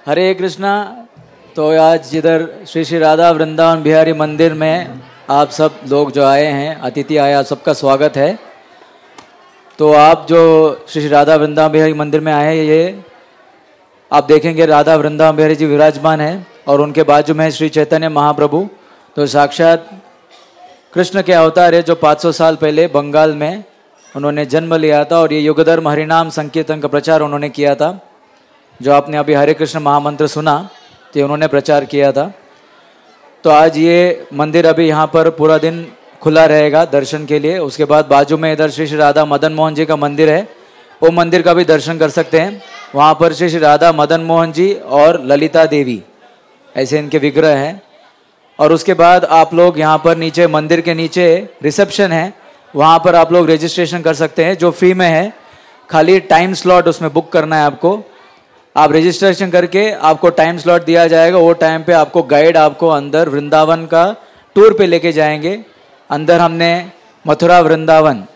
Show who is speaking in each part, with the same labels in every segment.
Speaker 1: हरे कृष्णा। तो आज जिधर श्री श्री राधा वृंदावन बिहारी मंदिर में आप सब लोग जो आए हैं, अतिथि आए, आप सबका स्वागत है। तो आप जो श्री श्री राधा वृंदावन बिहारी मंदिर में आए हैं, ये आप देखेंगे राधा वृंदावन बिहारी जी विराजमान है और उनके बाजू में है श्री चैतन्य महाप्रभु। तो साक्षात कृष्ण के अवतार है, जो 500 साल पहले बंगाल में उन्होंने जन्म लिया था और ये युगधर्म हरिनाम संकीर्तन का प्रचार उन्होंने किया था। जो आपने अभी हरे कृष्ण महामंत्र सुना, तो उन्होंने प्रचार किया था। तो आज ये मंदिर अभी यहाँ पर पूरा दिन खुला रहेगा दर्शन के लिए। उसके बाद बाजू में इधर श्री श्री राधा मदन मोहन जी का मंदिर है, वो मंदिर का भी दर्शन कर सकते हैं। वहाँ पर श्री श्री राधा मदन मोहन जी और ललिता देवी ऐसे इनके विग्रह हैं। और उसके बाद आप लोग यहाँ पर नीचे मंदिर के नीचे रिसेप्शन है, वहाँ पर आप लोग रजिस्ट्रेशन कर सकते हैं, जो फ्री में है। खाली टाइम स्लॉट उसमें बुक करना है आपको। आप रजिस्ट्रेशन करके आपको टाइम स्लॉट दिया जाएगा, वो टाइम पे आपको गाइड आपको अंदर वृंदावन का टूर पे लेके जाएंगे। अंदर हमने मथुरा वृंदावन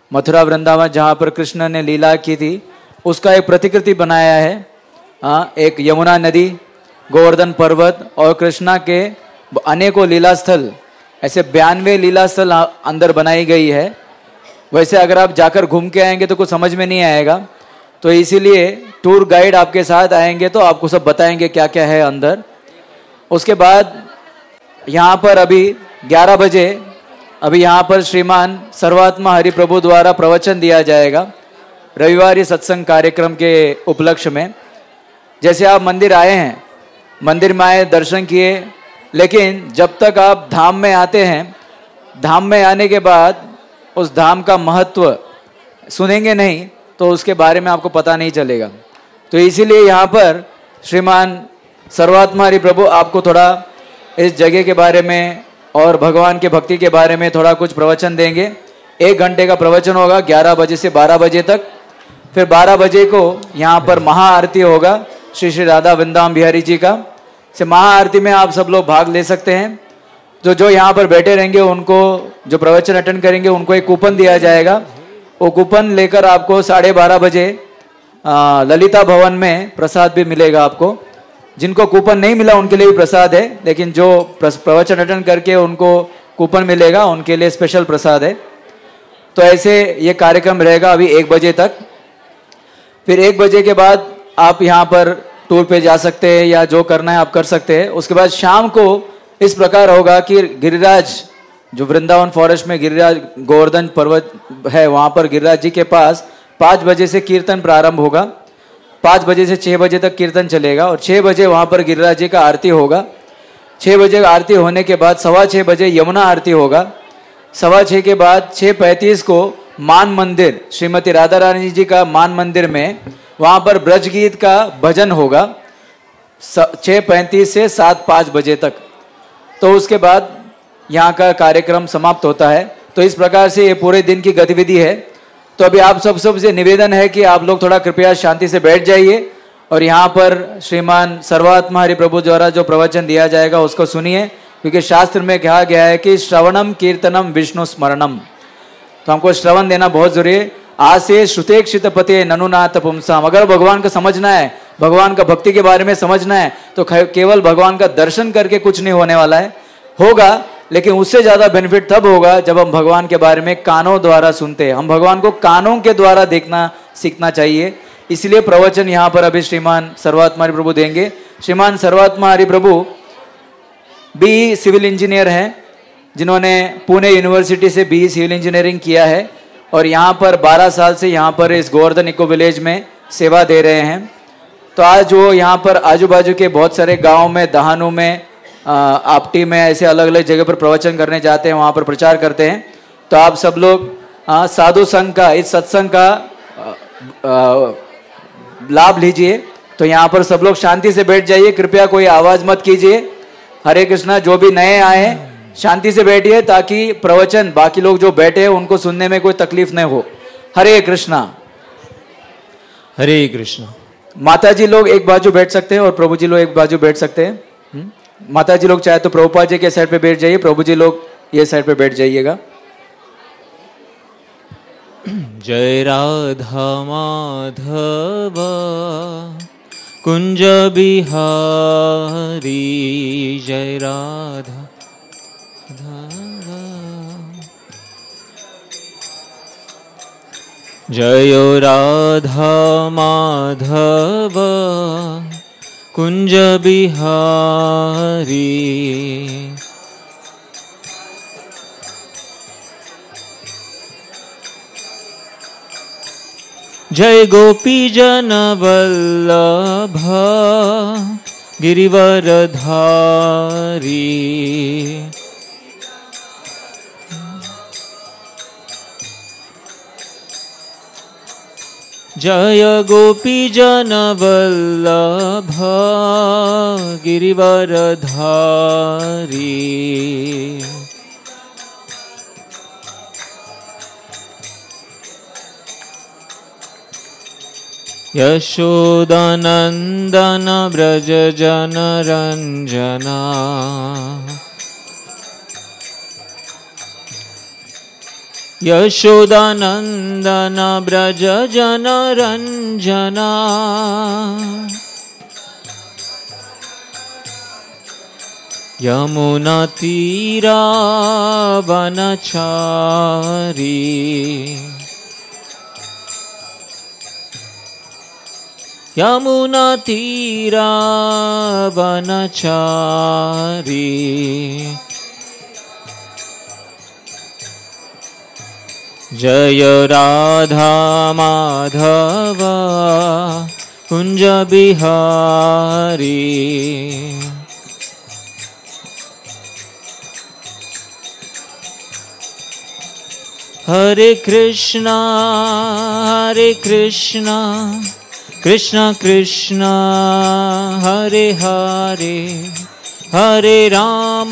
Speaker 1: जहाँ पर कृष्ण ने लीला की थी, उसका एक प्रतिकृति बनाया है। एक यमुना नदी, गोवर्धन पर्वत और कृष्णा के अनेकों लीला स्थल, ऐसे 92 लीला स्थल अंदर बनाई गई है। वैसे अगर आप जाकर घूम के आएंगे तो कुछ समझ में नहीं आएगा, तो इसीलिए टूर गाइड आपके साथ आएंगे तो आपको सब बताएंगे क्या क्या है अंदर। उसके बाद यहाँ पर अभी 11 बजे अभी यहाँ पर श्रीमान सर्वात्मा हरि प्रभु द्वारा प्रवचन दिया जाएगा रविवारी सत्संग कार्यक्रम के उपलक्ष्य में। जैसे आप मंदिर आए हैं, मंदिर में आए, दर्शन किए, लेकिन जब तक आप धाम में आते हैं, धाम में आने के बाद उस धाम का महत्व सुनेंगे नहीं तो उसके बारे में आपको पता नहीं चलेगा। तो इसीलिए यहाँ पर श्रीमान सर्वात्मा हरि प्रभु आपको थोड़ा इस जगह के बारे में और भगवान के भक्ति के बारे में थोड़ा कुछ प्रवचन देंगे। 1 घंटे का प्रवचन होगा 11 बजे से 12 बजे तक। फिर 12 बजे को यहाँ पर महाआरती होगा श्री श्री राधा वृंदावन बिहारी जी का। से महाआरती में आप सब लोग भाग ले सकते हैं। जो यहाँ पर बैठे रहेंगे, उनको जो प्रवचन अटेंड करेंगे, उनको एक कूपन दिया जाएगा। वो कूपन लेकर आपको 12:30 बजे ललिता भवन में प्रसाद भी मिलेगा आपको। जिनको कूपन नहीं मिला उनके लिए भी प्रसाद है, लेकिन जो प्रवचन अटेंड करके उनको कूपन मिलेगा उनके लिए स्पेशल प्रसाद है। तो ऐसे ये कार्यक्रम रहेगा अभी 1 बजे तक। फिर 1 बजे के बाद आप यहाँ पर टूर पे जा सकते हैं या जो करना है आप कर सकते हैं। उसके बाद शाम को इस प्रकार होगा कि गिरिराज, जो वृंदावन फॉरेस्ट में गिरिराज गोवर्धन पर्वत है, वहां पर गिरिराज जी के पास 5 बजे से कीर्तन प्रारंभ होगा। 5 बजे से 6 बजे तक कीर्तन चलेगा और 6 बजे वहां पर गिरिराज जी का आरती होगा। 6 बजे आरती होने के बाद 6:15 बजे यमुना आरती होगा। 6:15 के बाद 6:35 को मान मंदिर, श्रीमती राधा रानी जी का मान मंदिर में वहां पर ब्रज गीत का भजन होगा 6:35 से 7:05 बजे तक। तो उसके बाद यहाँ का कार्यक्रम समाप्त होता है। तो इस प्रकार से ये पूरे दिन की गतिविधि है। तो अभी आप सबसे निवेदन है कि आप लोग थोड़ा कृपया शांति से बैठ जाइए और यहाँ पर श्रीमान सर्वात्मा हरि प्रभु द्वारा जो प्रवचन दिया जाएगा उसको सुनिए, क्योंकि शास्त्र में कहा गया है कि श्रवणम कीर्तनम विष्णु स्मरणम। तो हमको श्रवण देना बहुत जरूरी है। आसे श्रुतेक्षित पते ननुनाथ पुंसाम। अगर भगवान को समझना है, भगवान का भक्ति के बारे में समझना है, तो केवल भगवान का दर्शन करके कुछ नहीं होने वाला है। होगा, लेकिन उससे ज्यादा बेनिफिट तब होगा जब हम भगवान के बारे में कानों द्वारा सुनते हैं। हम भगवान को कानों के द्वारा देखना सीखना चाहिए। इसलिए प्रवचन यहाँ पर अभी श्रीमान सर्वात्मा हरि प्रभु देंगे। Shriman Sarvatma Hari Prabhu BE civil engineer हैं, जिन्होंने पुणे यूनिवर्सिटी से BE सिविल इंजीनियरिंग किया है और यहाँ पर 12 साल से यहाँ पर इस गोवर्धन इको विलेज में सेवा दे रहे हैं। तो आज वो यहाँ पर आजू बाजू के बहुत सारे गाँव में, दहानू में, आपटी में, ऐसे अलग अलग जगह पर प्रवचन करने जाते हैं, वहाँ पर प्रचार करते हैं। तो आप सब लोग साधु संघ का, इस सत्संग का लाभ लीजिए। तो यहाँ पर सब लोग शांति से बैठ जाइए, कृपया कोई आवाज मत कीजिए। हरे कृष्णा। जो भी नए आए शांति से बैठिए ताकि प्रवचन बाकी लोग जो बैठे हैं उनको सुनने में कोई तकलीफ नहीं हो। हरे कृष्णा।
Speaker 2: हरे कृष्णा।
Speaker 1: माता जी लोग एक बाजू बैठ सकते हैं और प्रभु जी लोग एक बाजू बैठ सकते हैं। माता जी लोग चाहे तो प्रभुपाद जी के साइड पे बैठ जाइए, प्रभु जी लोग ये साइड पे बैठ जाइएगा।
Speaker 2: जय राधा माधव कुंज बिहारी जय राधा जय राधा माधव कुंज बिहारी जय गोपी जन वल्लभ गिरिवरधारी जय गोपी जन वल्लभ गिरिवरधारी यशोदानंदन ब्रज जन रंजना यशोदानंदन ब्रज जन रंजना यमुना तीरा वनचारी यमुना तीरा वनचारी जय राधा माधव कुंज बिहारी हरे कृष्णा कृष्ण कृष्ण हरे हरे हरे राम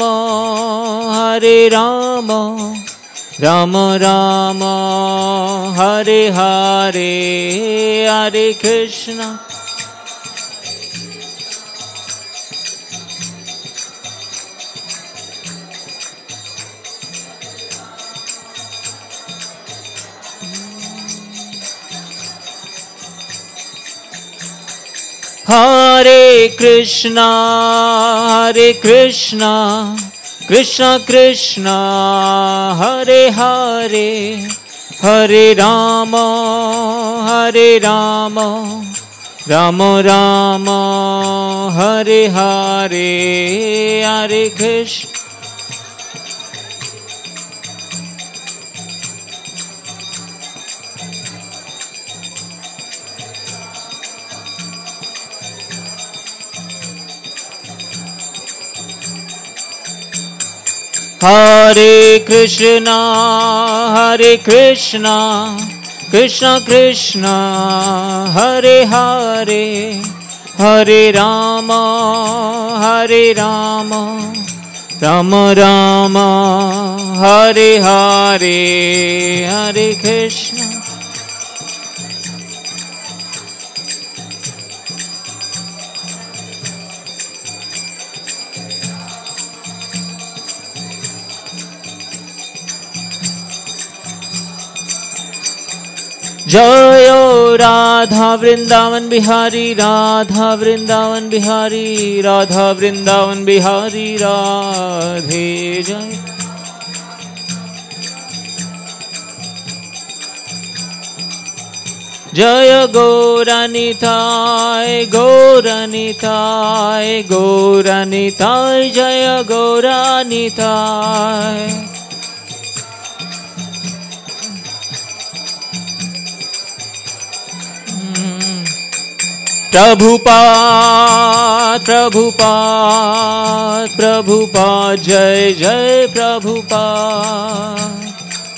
Speaker 2: राम राम हरे हरे हरे कृष्ण हरे कृष्ण कृष्ण कृष्ण हरे हरे हरे राम राम राम हरे हरे हरे कृष्ण हरे कृष्ण कृष्ण कृष्ण हरे हरे हरे राम राम राम हरे हरे हरे कृष्ण जय राधा वृंदावन बिहारी राधा वृंदावन बिहारी राधा वृंदावन बिहारी राधे जय जय गौरनिताय गौरनिताय गौरनिताय जय गौरनिताय प्रभुपाद प्रभुपाद प्रभुपाद जय जय प्रभुपाद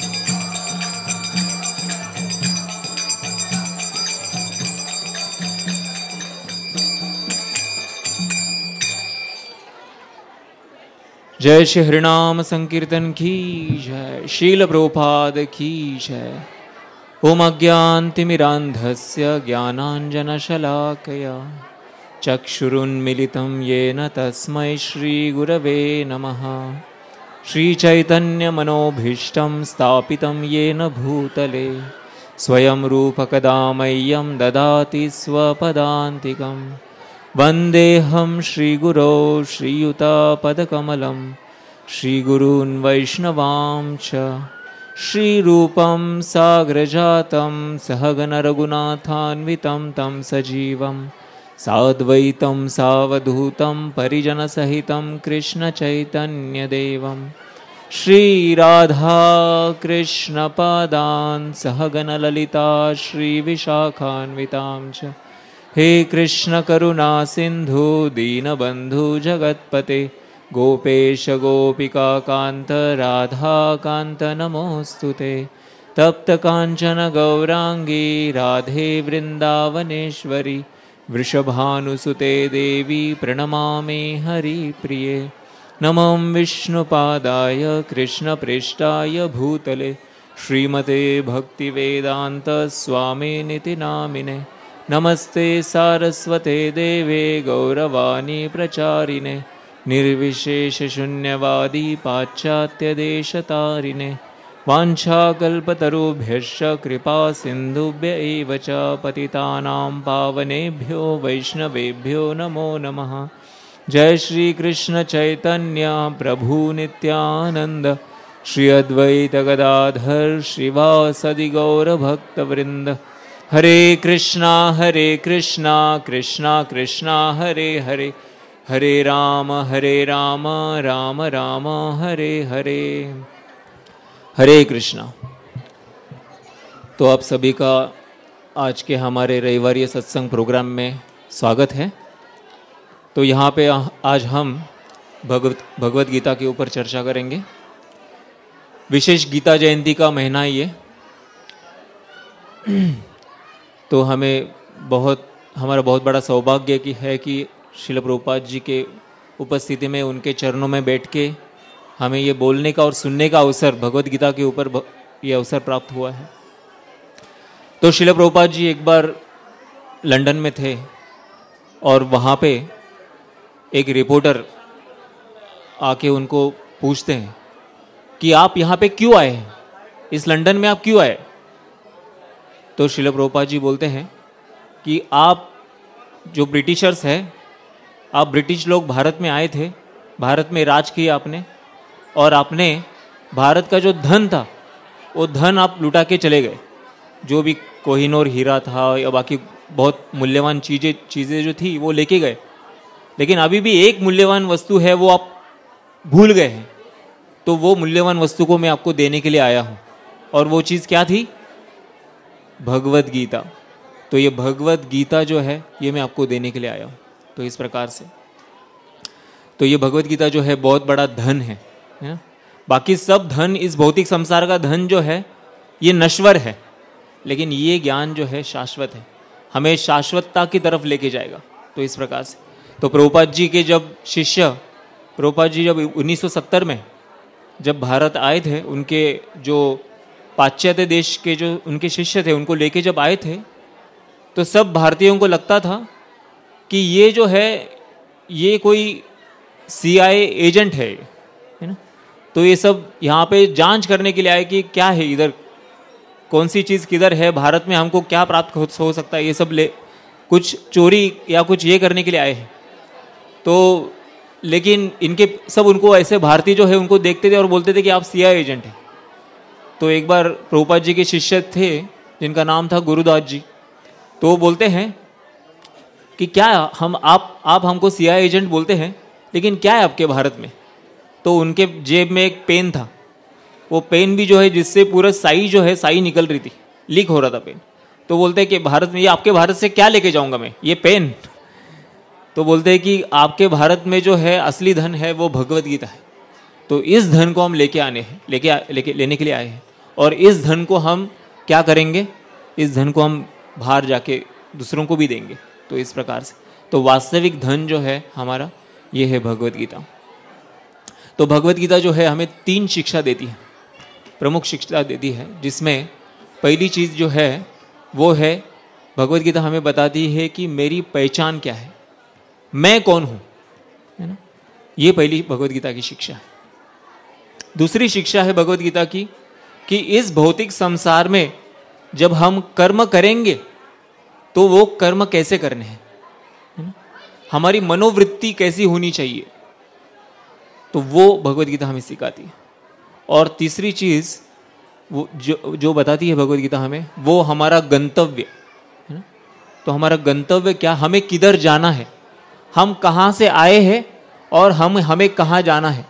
Speaker 2: जय श्री हरिनाम संकीर्तन की जय, शील प्रभुपाद की जय। ओम अज्ञानतिमिरान्धस्य ज्ञानाञ्जनशलाकया चक्षुरुन्मिलितं येन तस्मै श्रीगुरवे नमः। श्रीचैतन्यमनोभीष्टं स्थापितं येन भूतले स्वयं रूपकदा मह्यं ददाति स्वपदान्तिकं। वन्देऽहं श्रीगुरौ श्रीयुतापदकमलं श्रीगुरून् वैष्णवांश्च श्रीरूपं साग्रजातं सहगणरघुनाथान्वितं तं सजीवं साद्वैतं सावधूतं परिजनसहितं कृष्णचैतन्यदेवं श्रीराधा कृष्णपादान् सहगणललिता श्रीविशाखान्वितां च। हे कृष्ण करुणा सिंधु दीनबंधु जगत्पते गोपेश गोपिका कांत राधा कांत नमोस्तुते। तप्त कांचन गौरांगी राधे वृंदावनेश्वरी वृषभानुसुते देवी प्रणमामि हरिप्रिये। नमो विष्णुपादाय कृष्णप्रेष्ठाय भूतले श्रीमते भक्तिवेदांत स्वामिनिति नामिने। नमस्ते सारस्वते देवे गौरवाणी प्रचारिणे निर्विशेष शून्यवादी पाश्चात्यदेशतारिणे। वाञ्छाकल्पतरुभ्यश्च कृपा सिन्धुभ्य एव च पतितानां पावनेभ्यो वैष्णवेभ्यो नमो नमः। जय श्री कृष्ण चैतन्य प्रभु नित्यानंद श्री अद्वैत गदाधर श्रीवासदि गौर भक्तवृंद। हरे कृष्णा कृष्णा कृष्णा हरे हरे हरे राम राम राम हरे हरे। हरे कृष्णा। तो आप सभी का आज के हमारे रविवारी सत्संग प्रोग्राम में स्वागत है। तो यहाँ पे आज हम भगवत गीता के ऊपर चर्चा करेंगे। विशेष गीता जयंती का महीना ये, तो हमारा बहुत बड़ा सौभाग्य है कि श्रील प्रभुपाद जी के उपस्थिति में उनके चरणों में बैठ के हमें ये बोलने का और सुनने का अवसर भगवत गीता के ऊपर ये अवसर प्राप्त हुआ है। तो श्रील प्रभुपाद जी एक बार लंदन में थे और वहाँ पे एक रिपोर्टर आके उनको पूछते हैं कि आप यहाँ पे क्यों आए हैं, इस लंदन में आप क्यों आए। तो श्रील प्रभुपाद जी बोलते हैं कि आप जो ब्रिटिशर्स हैं, आप ब्रिटिश लोग भारत में आए थे, भारत में राज किया आपने, और आपने भारत का जो धन था वो धन आप लुटा के चले गए। जो भी कोहिनूर हीरा था या बाकी बहुत मूल्यवान चीज़ें जो थी वो लेके गए, लेकिन अभी भी एक मूल्यवान वस्तु है वो आप भूल गए हैं। तो वो मूल्यवान वस्तु को मैं आपको देने के लिए आया हूँ, और वो चीज़ क्या थी? भगवत गीता। तो ये भगवत गीता जो है ये मैं आपको देने के लिए आया हूँ। तो इस प्रकार से तो ये भगवत गीता जो है बहुत बड़ा धन है ना? बाकी सब धन, इस भौतिक संसार का धन जो है ये नश्वर है, लेकिन ये ज्ञान जो है शाश्वत है, हमें शाश्वतता की तरफ लेके जाएगा। तो इस प्रकार से तो प्रभुपाद जी के जब शिष्य, प्रभुपाद जी जब 1970 में जब भारत आए थे, उनके जो पाश्चात्य देश के जो उनके शिष्य थे उनको लेके जब आए थे, तो सब भारतीयों को लगता था कि ये जो है ये कोई CIA एजेंट है ना। तो ये सब यहाँ पे जांच करने के लिए आए कि क्या है इधर, कौन सी चीज़ किधर है, भारत में हमको क्या प्राप्त हो सकता है, ये सब कुछ चोरी या कुछ ये करने के लिए आए हैं। तो लेकिन इनके सब उनको ऐसे भारतीय जो है उनको देखते थे और बोलते थे कि आप CIA एजेंट हैं। तो एक बार प्रभुपाद जी के शिष्य थे जिनका नाम था गुरुदास जी, तो वो बोलते हैं कि क्या आप हमको CIA एजेंट बोलते हैं, लेकिन क्या है आपके भारत में। तो उनके जेब में एक पेन था, वो पेन भी जो है जिससे पूरा स्याही जो है स्याही निकल रही थी, लीक हो रहा था पेन। तो बोलते हैं कि भारत में, ये आपके भारत से क्या लेके जाऊंगा मैं, ये पेन। तो बोलते हैं कि आपके भारत में जो है असली धन है वो भगवत गीता है। तो इस धन को हम लेने के लिए आए हैं, और इस धन को हम क्या करेंगे, इस धन को हम बाहर जाके दूसरों को भी देंगे। तो इस प्रकार से तो वास्तविक धन जो है हमारा ये है भगवत गीता। तो भगवत गीता जो है हमें 3 शिक्षा देती है, प्रमुख शिक्षा देती है, जिसमें पहली चीज़ जो है वो है भगवत गीता हमें बताती है कि मेरी पहचान क्या है, मैं कौन हूँ, है ना। ये पहली भगवत गीता की शिक्षा है। दूसरी शिक्षा है भगवत गीता की कि इस भौतिक संसार में जब हम कर्म करेंगे तो वो कर्म कैसे करने हैं, है ना। हमारी मनोवृत्ति कैसी होनी चाहिए, तो वो भगवत गीता हमें सिखाती है। और तीसरी चीज वो जो बताती है भगवत गीता हमें, वो हमारा गंतव्य है ना। तो हमारा गंतव्य क्या, हमें किधर जाना है, हम कहाँ से आए हैं और हमें कहाँ जाना है,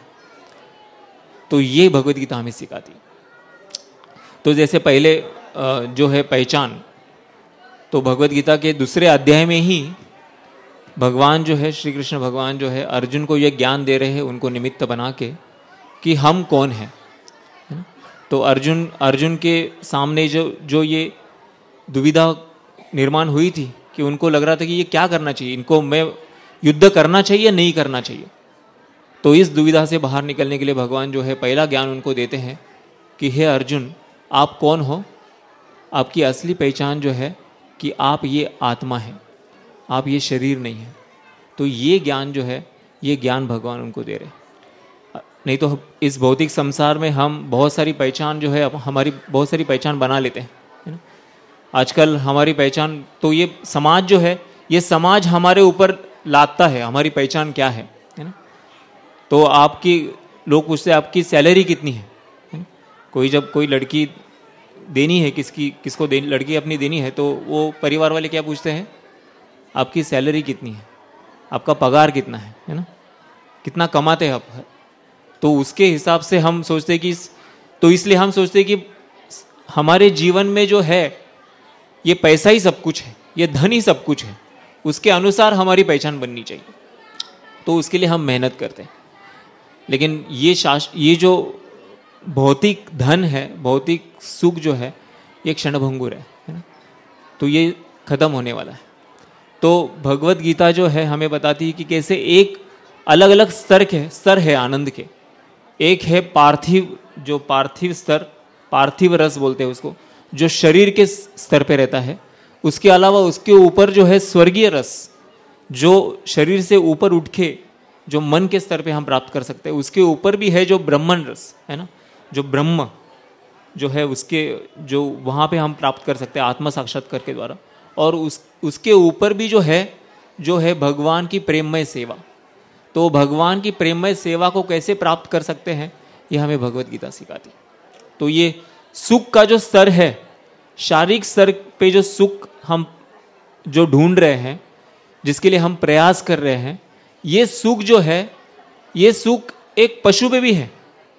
Speaker 2: तो ये भगवत गीता हमें सिखाती है। तो जैसे पहले जो है पहचान, तो भगवत गीता के दूसरे अध्याय में ही भगवान जो है, श्री कृष्ण भगवान जो है अर्जुन को यह ज्ञान दे रहे हैं, उनको निमित्त बना के, कि हम कौन हैं। तो अर्जुन के सामने जो ये दुविधा निर्माण हुई थी कि उनको लग रहा था कि ये क्या करना चाहिए, इनको मैं युद्ध करना चाहिए या नहीं करना चाहिए। तो इस दुविधा से बाहर निकलने के लिए भगवान जो है पहला ज्ञान उनको देते हैं कि हे अर्जुन, आप कौन हो, आपकी असली पहचान जो है कि आप ये आत्मा है, आप ये शरीर नहीं है। तो ये ज्ञान जो है, ये ज्ञान भगवान उनको दे रहे। नहीं तो इस भौतिक संसार में हम बहुत सारी पहचान जो है, हमारी बहुत सारी पहचान बना लेते हैं, है ना। आजकल हमारी पहचान, तो ये समाज जो है, ये समाज हमारे ऊपर लादता है हमारी पहचान क्या है ना। तो आपकी लोग पूछते हैं आपकी सैलरी कितनी है ना? जब कोई लड़की देनी है, किसको लड़की अपनी देनी है, तो वो परिवार वाले क्या पूछते हैं, आपकी सैलरी कितनी है, आपका पगार कितना है ना, कितना कमाते हैं आप। तो उसके हिसाब से हम सोचते हैं कि तो इसलिए हम सोचते हैं कि हमारे जीवन में जो है ये पैसा ही सब कुछ है, ये धन ही सब कुछ है, उसके अनुसार हमारी पहचान बननी चाहिए। तो उसके लिए हम मेहनत करते हैं। लेकिन ये जो भौतिक धन है, भौतिक सुख जो है, ये क्षणभंगुर है ना। तो ये खत्म होने वाला है। तो भगवत गीता जो है हमें बताती है कि कैसे एक अलग अलग स्तर है आनंद के। एक है पार्थिव, जो पार्थिव स्तर, पार्थिव रस बोलते हैं उसको, जो शरीर के स्तर पे रहता है। उसके अलावा उसके ऊपर जो है स्वर्गीय रस, जो शरीर से ऊपर उठ के जो मन के स्तर पे हम प्राप्त कर सकते हैं। उसके ऊपर भी है जो ब्रह्मन रस है ना, जो ब्रह्म जो है उसके जो वहाँ पे हम प्राप्त कर सकते हैं आत्म साक्षात्कार के द्वारा। और उसके ऊपर भी जो है भगवान की प्रेममय सेवा। तो भगवान की प्रेममय सेवा को कैसे प्राप्त कर सकते हैं, ये हमें भगवत गीता सिखाती। तो ये सुख का जो स्तर है, शारीरिक स्तर पे जो सुख हम जो ढूंढ रहे हैं, जिसके लिए हम प्रयास कर रहे हैं, ये सुख जो है, ये सुख एक पशु पे भी है।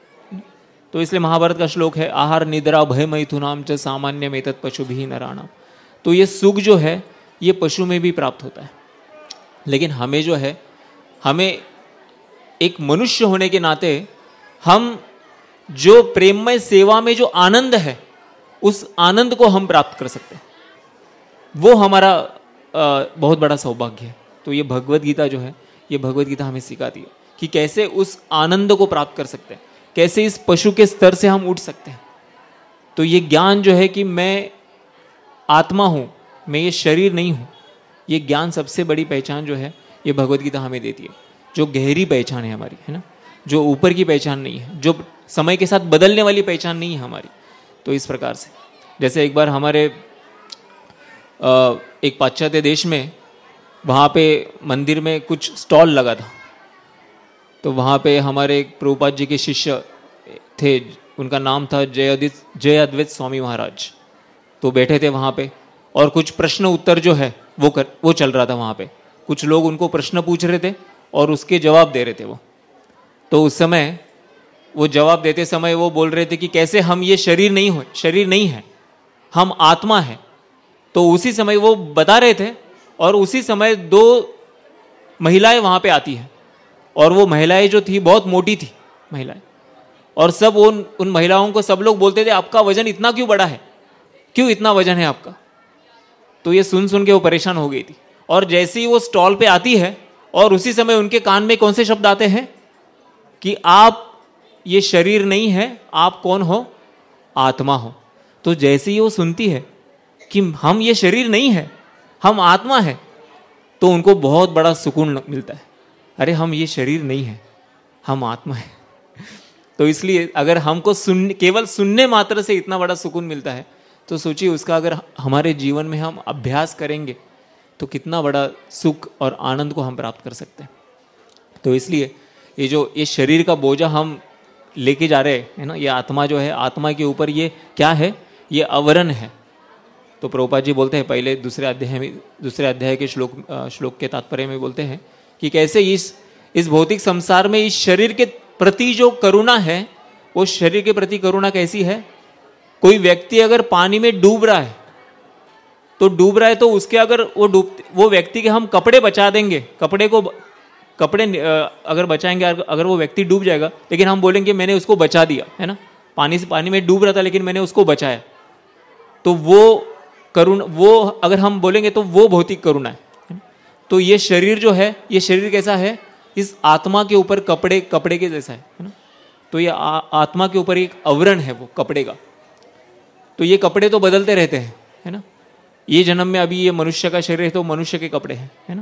Speaker 2: तो इसलिए महाभारत का श्लोक है, आहार निद्रा भय मैथुनाम च सामान्य में तत् पशु भी नराणाम। तो ये सुख जो है ये पशु में भी प्राप्त होता है। लेकिन हमें जो है, हमें एक मनुष्य होने के नाते हम जो प्रेममय सेवा में जो आनंद है, उस आनंद को हम प्राप्त कर सकते हैं। वो हमारा बहुत बड़ा सौभाग्य है। तो ये भगवत गीता जो है, ये भगवत गीता हमें सिखाती है कि कैसे उस आनंद को प्राप्त कर सकते हैं, कैसे इस पशु के स्तर से हम उठ सकते हैं। तो ये ज्ञान जो है कि मैं आत्मा हूं, मैं ये शरीर नहीं हूं, ये ज्ञान सबसे बड़ी पहचान जो है ये भगवत गीता हमें देती है। जो गहरी पहचान है हमारी, है ना, जो ऊपर की पहचान नहीं है, जो समय के साथ बदलने वाली पहचान नहीं है हमारी। तो इस प्रकार से, जैसे एक बार हमारे एक पाश्चात्य देश में, वहाँ पे मंदिर में कुछ स्टॉल लगा था। तो वहाँ पे हमारे एक प्रभुपाद जी के शिष्य थे, उनका नाम था जय अद्वैत स्वामी महाराज। तो बैठे थे वहाँ पे, और कुछ प्रश्न उत्तर जो है वो चल रहा था वहाँ पे। कुछ लोग उनको प्रश्न पूछ रहे थे और उसके जवाब दे रहे थे वो। तो उस समय वो जवाब देते समय वो बोल रहे थे कि कैसे हम ये शरीर नहीं है, हम आत्मा है। तो उसी समय वो बता रहे थे, और उसी समय दो महिलाएं वहां पे आती हैं, और वो महिलाएं जो थी बहुत मोटी थी महिलाएं, और सब उन महिलाओं को सब लोग बोलते थे आपका वजन इतना क्यों बड़ा है, क्यों इतना वजन है आपका। तो ये सुन के वो परेशान हो गई थी। और जैसे ही वो स्टॉल पे आती है, और उसी समय उनके कान में कौन से शब्द आते हैं कि आप ये शरीर नहीं है, आप कौन हो, आत्मा हो। तो जैसे ही वो सुनती है कि हम ये शरीर नहीं है, हम आत्मा है, तो उनको बहुत बड़ा सुकून मिलता है। अरे हम ये शरीर नहीं है, हम आत्मा है। तो इसलिए अगर हमको केवल सुनने मात्र से इतना बड़ा सुकून मिलता है, तो सोचिए उसका अगर हमारे जीवन में हम अभ्यास करेंगे तो कितना बड़ा सुख और आनंद को हम प्राप्त कर सकते हैं। तो इसलिए ये शरीर का बोझा हम लेके जा रहे हैं ना, ये आत्मा जो है, आत्मा के ऊपर ये क्या है, ये आवरण है। तो प्रभुपाद जी बोलते हैं पहले दूसरे अध्याय के श्लोक के तात्पर्य में बोलते हैं कि कैसे इस भौतिक संसार में इस शरीर के प्रति जो करुणा है, वो शरीर के प्रति करुणा कैसी है। कोई व्यक्ति अगर पानी में डूब रहा है तो उसके अगर वो व्यक्ति के हम कपड़े बचा देंगे, कपड़े अगर बचाएंगे, अगर वो व्यक्ति डूब जाएगा, लेकिन हम बोलेंगे मैंने उसको बचा दिया, है ना, पानी में डूब रहा था लेकिन मैंने उसको बचाया, तो वो अगर हम बोलेंगे तो वो भौतिक करुणा है। तो ये शरीर जो है, ये शरीर कैसा है, इस आत्मा के ऊपर कपड़े के जैसा है ना। तो ये आत्मा के ऊपर एक आवरण है वो कपड़े का। तो ये कपड़े तो बदलते रहते हैं, है ना। ये जन्म में अभी ये मनुष्य का शरीर है तो मनुष्य के कपड़े हैं, है ना।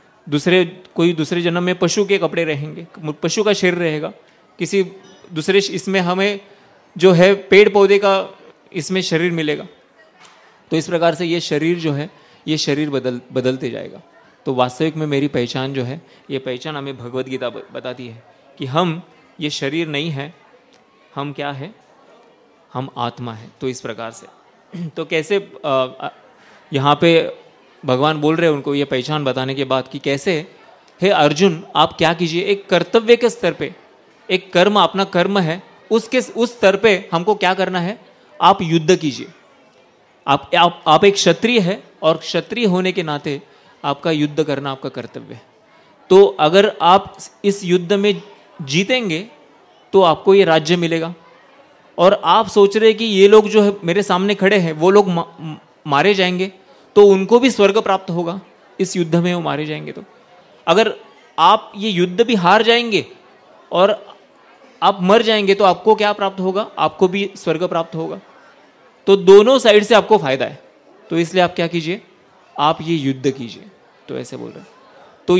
Speaker 2: कोई दूसरे जन्म में पशु के कपड़े रहेंगे, पशु का शरीर रहेगा। किसी दूसरे इसमें हमें जो है पेड़ पौधे का इसमें शरीर मिलेगा। तो इस प्रकार से ये शरीर जो है, ये शरीर बदलते जाएगा। तो वास्तविक में मेरी पहचान जो है, ये पहचान हमें भगवद गीता बताती है कि हम ये शरीर नहीं है, हम क्या है, हम आत्मा है। तो इस प्रकार से तो कैसे यहाँ पे भगवान बोल रहे हैं उनको ये पहचान बताने के बाद कि कैसे, हे अर्जुन आप क्या कीजिए, एक कर्तव्य के स्तर पे, एक कर्म, अपना कर्म है उस स्तर पे हमको क्या करना है, आप युद्ध कीजिए। आप एक क्षत्रिय है और क्षत्रिय होने के नाते आपका युद्ध करना आपका कर्तव्य है। तो अगर आप इस युद्ध में जीतेंगे तो आपको ये राज्य मिलेगा। और आप सोच रहे कि ये लोग जो है मेरे सामने खड़े हैं, वो लोग मारे जाएंगे तो उनको भी स्वर्ग प्राप्त होगा, इस युद्ध में वो मारे जाएंगे। तो अगर आप ये युद्ध भी हार जाएंगे और आप मर जाएंगे तो आपको क्या प्राप्त होगा, आपको भी स्वर्ग प्राप्त होगा। तो दोनों साइड से आपको फायदा है। तो इसलिए आप क्या कीजिए, आप ये युद्ध कीजिए। तो ऐसे बोल रहे हैं। तो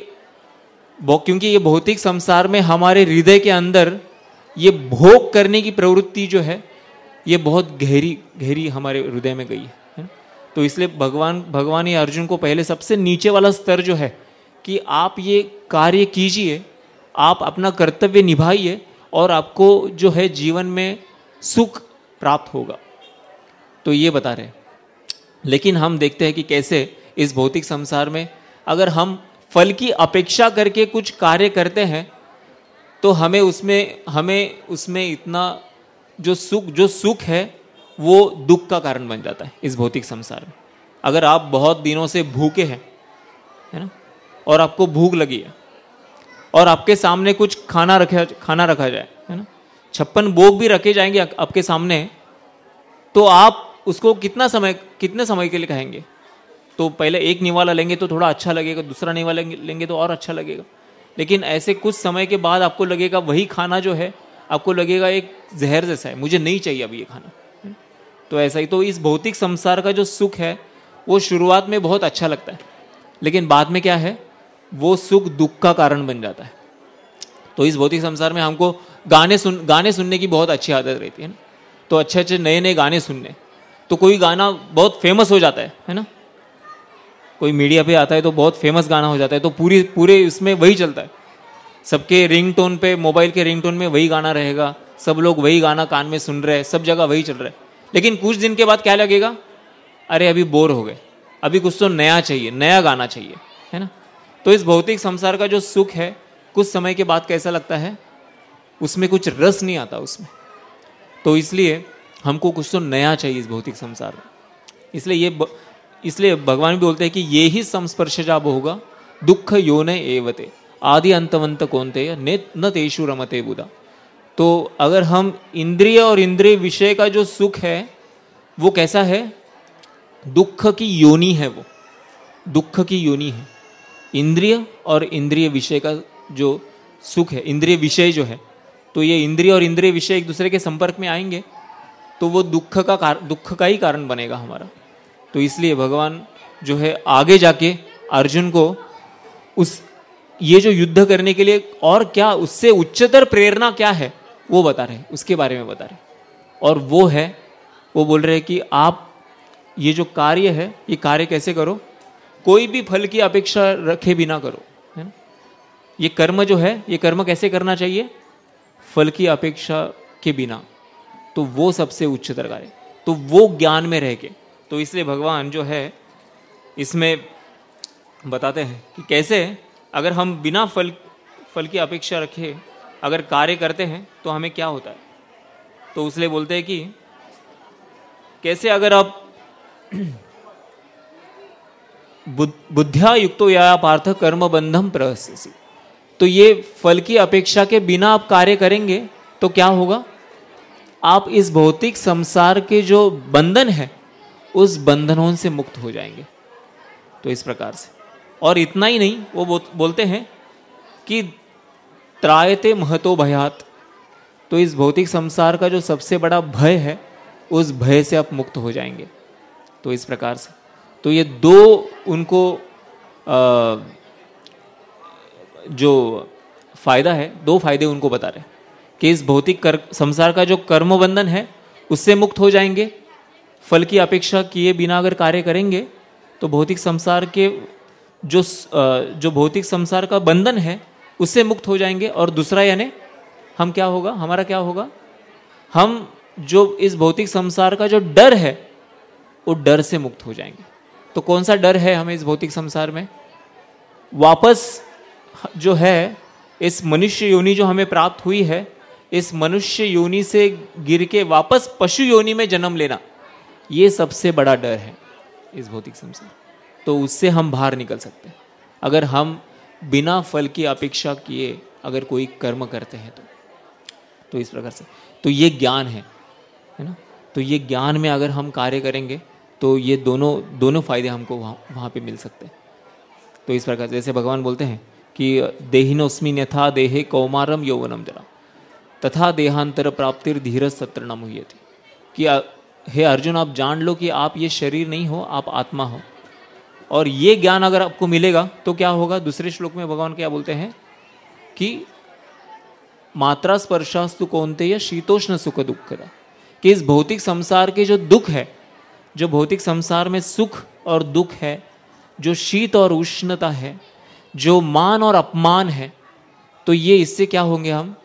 Speaker 2: क्योंकि ये भौतिक संसार में हमारे हृदय के अंदर ये भोग करने की प्रवृत्ति जो है, ये बहुत गहरी हमारे हृदय में गई है। तो इसलिए भगवान ये अर्जुन को पहले सबसे नीचे वाला स्तर जो है कि आप ये कार्य कीजिए, आप अपना कर्तव्य निभाइए और आपको जो है जीवन में सुख प्राप्त होगा। तो ये बता रहे हैं। लेकिन हम देखते हैं कि कैसे इस भौतिक संसार में अगर हम फल की अपेक्षा करके कुछ कार्य करते हैं तो हमें उसमें इतना जो सुख है वो दुख का कारण बन जाता है इस भौतिक संसार में। अगर आप बहुत दिनों से भूखे हैं, है ना, और आपको भूख लगी है और आपके सामने कुछ खाना रखा जाए, है ना, 56 भोग भी रखे जाएंगे आपके सामने, तो आप उसको कितने समय के लिए खाएंगे। तो पहले एक निवाला लेंगे तो थोड़ा अच्छा लगेगा, दूसरा निवाला लेंगे तो और अच्छा लगेगा। लेकिन ऐसे कुछ समय के बाद आपको लगेगा वही खाना जो है, आपको लगेगा एक जहर जैसा है, मुझे नहीं चाहिए अभी ये खाना। तो ऐसा ही तो इस भौतिक संसार का जो सुख है वो शुरुआत में बहुत अच्छा लगता है, लेकिन बाद में क्या है, वो सुख दुख का कारण बन जाता है। तो इस भौतिक संसार में हमको गाने सुनने की बहुत अच्छी आदत रहती है ना। तो अच्छे नए गाने सुनने, तो कोई गाना बहुत फेमस हो जाता है ना, कोई मीडिया पे आता है तो बहुत फेमस गाना हो जाता है, तो पूरे उसमें वही चलता है। सबके रिंगटोन पे, मोबाइल के रिंगटोन में वही गाना रहेगा, सब लोग वही गाना कान में सुन रहे हैं, सब जगह वही चल रहा है। लेकिन कुछ दिन के बाद क्या लगेगा, अरे अभी बोर हो गए, अभी कुछ तो नया चाहिए, नया गाना चाहिए, है ना। तो इस भौतिक संसार का जो सुख है कुछ समय के बाद कैसा लगता है, उसमें कुछ रस नहीं आता उसमें। तो इसलिए हमको कुछ तो नया चाहिए इस भौतिक संसार में। इसलिए भगवान भी बोलते हैं कि ये ही संस्पर्शजा होगा दुख योने एवते आदि अंतवंत कौन्तेय न तेषु रमते बुधा। तो अगर हम इंद्रिय और इंद्रिय विषय का जो सुख है वो कैसा है, दुख की योनि है, वो दुख की योनि है। इंद्रिय और इंद्रिय विषय का जो सुख है, इंद्रिय विषय जो है, तो ये इंद्रिय और इंद्रिय विषय एक दूसरे के संपर्क में आएंगे तो वो दुख का ही कारण बनेगा हमारा। तो इसलिए भगवान जो है आगे जाके अर्जुन को ये जो युद्ध करने के लिए और क्या उससे उच्चतर प्रेरणा क्या है वो बता रहे, उसके बारे में बता रहे। और वो बोल रहे कि आप ये जो कार्य है, ये कार्य कैसे करो, कोई भी फल की अपेक्षा रखे बिना करो, है ना। ये कर्म जो है, ये कर्म कैसे करना चाहिए? फल की अपेक्षा के बिना, तो वो सबसे उच्चतर कार्य, तो वो ज्ञान में रह के। तो इसलिए भगवान जो है इसमें बताते हैं कि कैसे अगर हम बिना फल की अपेक्षा रखे अगर कार्य करते हैं तो हमें क्या होता है। तो उसलिए बोलते हैं कि कैसे अगर आप बुद्ध्या युक्तो या पार्थ कर्म बंधम प्रहस्यसि, तो ये फल की अपेक्षा के बिना आप कार्य करेंगे तो क्या होगा? आप इस भौतिक संसार के जो बंधन है उस बंधनों से मुक्त हो जाएंगे। तो इस प्रकार से, और इतना ही नहीं, वो बोलते हैं कि त्रायते महतो भयात, तो इस भौतिक संसार का जो सबसे बड़ा भय है उस भय से आप मुक्त हो जाएंगे। तो इस प्रकार से, तो ये दो उनको जो फायदा है, दो फायदे उनको बता रहे हैं कि इस भौतिक संसार का जो कर्म बंधन है उससे मुक्त हो जाएंगे, फल की अपेक्षा किए बिना अगर कार्य करेंगे तो भौतिक संसार के जो भौतिक संसार का बंधन है उससे मुक्त हो जाएंगे। और दूसरा यानी हम क्या होगा, हमारा क्या होगा, हम जो इस भौतिक संसार का जो डर है वो डर से मुक्त हो जाएंगे। तो कौन सा डर है हमें इस भौतिक संसार में? वापस जो है इस मनुष्य योनि जो हमें प्राप्त हुई है, इस मनुष्य योनि से गिर के वापस पशु योनि में जन्म लेना, ये सबसे बड़ा डर है इस भौतिक संसार। तो उससे हम बाहर निकल सकते हैं अगर हम बिना फल की अपेक्षा किए अगर कोई कर्म करते हैं तो इस प्रकार से, तो ये ज्ञान है ना। तो ये ज्ञान में अगर हम कार्य करेंगे तो ये दोनों फायदे हमको वहाँ पे मिल सकते हैं। तो इस प्रकार से जैसे भगवान बोलते हैं कि देहिनोस्मिन् यथा देहे कौमारम यौवनम जरा तथा देहांतर प्राप्तिर धीरज सत्र न मुह्यति, कि हे अर्जुन आप जान लो कि आप ये शरीर नहीं हो, आप आत्मा हो। और ये ज्ञान अगर आपको मिलेगा तो क्या होगा? दूसरे श्लोक में भगवान क्या बोलते हैं कि मात्रा स्पर्शास्तु कौन्तेय शीतोष्ण सुख दुःखदा, कि इस भौतिक संसार के जो दुख है, जो भौतिक संसार में सुख और दुख है, जो शीत और उष्णता है, जो मान और अपमान है, तो ये इससे क्या होंगे हम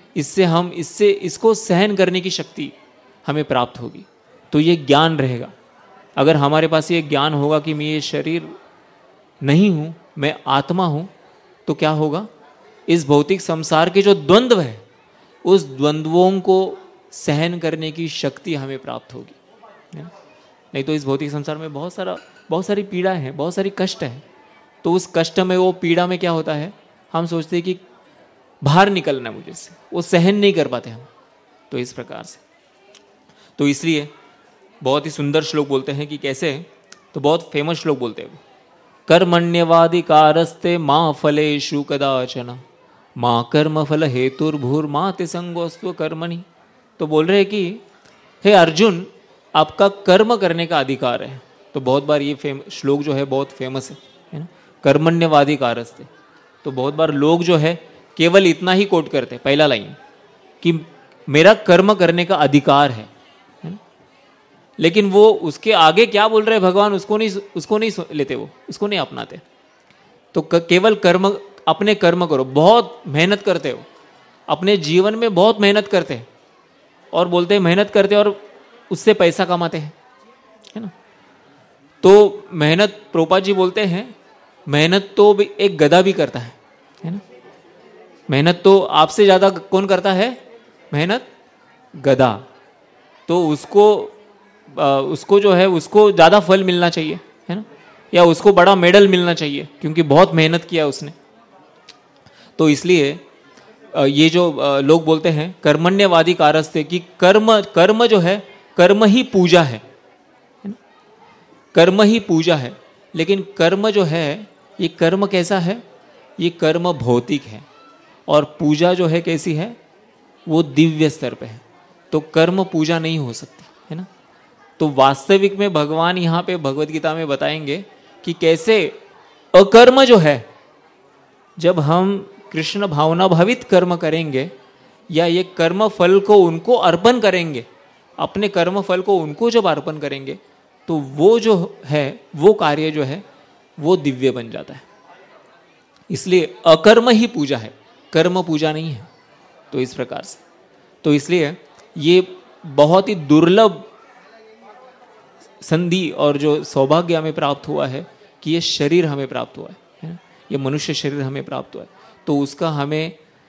Speaker 2: इसको सहन करने की शक्ति हमें प्राप्त होगी। तो ये ज्ञान रहेगा। अगर हमारे पास ये ज्ञान होगा कि मैं ये शरीर नहीं हूं, मैं आत्मा हूं, तो क्या होगा? इस भौतिक संसार के जो द्वंद्व है उस द्वंद्वों को सहन करने की शक्ति हमें प्राप्त होगी। नहीं तो इस भौतिक संसार में बहुत सारी पीड़ा है, बहुत सारी कष्ट है। तो उस कष्ट में, वो पीड़ा में क्या होता है, हम सोचते हैं कि बाहर निकलना है मुझे से, वो सहन नहीं कर पाते हम। तो इस प्रकार से, तो इसलिए बहुत ही सुंदर श्लोक बोलते हैं कि कैसे, तो बहुत फेमस श्लोक बोलते हैं, कर्मण्यवादिकारस्ते मां फलेषु कदाचन मां कर्म फल हेतुर्भूर्मा ते संगोस्त्व कर्मणि। तो बोल रहे हैं कि हे अर्जुन, आपका कर्म करने का अधिकार है। तो बहुत बार ये श्लोक जो है बहुत फेमस है ना, कर्मण्यवादिकारस्ते। तो बहुत बार लोग जो है केवल इतना ही कोट करते हैं, पहला लाइन, कि मेरा कर्म करने का अधिकार है। लेकिन वो उसके आगे क्या बोल रहे हैं भगवान, उसको नहीं लेते, वो उसको नहीं अपनाते। तो केवल कर्म, अपने कर्म करो, बहुत मेहनत करते हो, अपने जीवन में बहुत मेहनत करते हैं, और बोलते हैं मेहनत करते और उससे पैसा कमाते हैं, है ना। तो मेहनत, प्रोपा जी बोलते हैं, मेहनत तो एक गधा भी करता है ना। मेहनत तो आपसे ज्यादा कौन करता है? मेहनत गधा। तो उसको जो है, उसको ज्यादा फल मिलना चाहिए, है ना, या उसको बड़ा मेडल मिलना चाहिए, क्योंकि बहुत मेहनत किया उसने। तो इसलिए ये जो लोग बोलते हैं कर्मण्यवादी कारस्ते, कि कर्म जो है, कर्म ही पूजा है, कर्म ही पूजा है। लेकिन कर्म जो है, ये कर्म कैसा है? ये कर्म भौतिक है, और पूजा जो है कैसी है? वो दिव्य स्तर पे है। तो कर्म पूजा नहीं हो सकती, है ना। तो वास्तविक में भगवान यहाँ पे भगवत गीता में बताएंगे कि कैसे अकर्म जो है, जब हम कृष्ण भावना भावित कर्म करेंगे, या ये कर्म फल को उनको अर्पण करेंगे, अपने कर्म फल को उनको जब अर्पण करेंगे, तो वो जो है, वो कार्य जो है, वो दिव्य बन जाता है। इसलिए अकर्म ही पूजा है, कर्म पूजा नहीं है। तो इस प्रकार से, तो इसलिए ये बहुत ही दुर्लभ संधि और जो सौभाग्य हमें प्राप्त हुआ है कि ये शरीर हमें प्राप्त हुआ है ना? ये मनुष्य शरीर हमें प्राप्त हुआ है, तो उसका हमें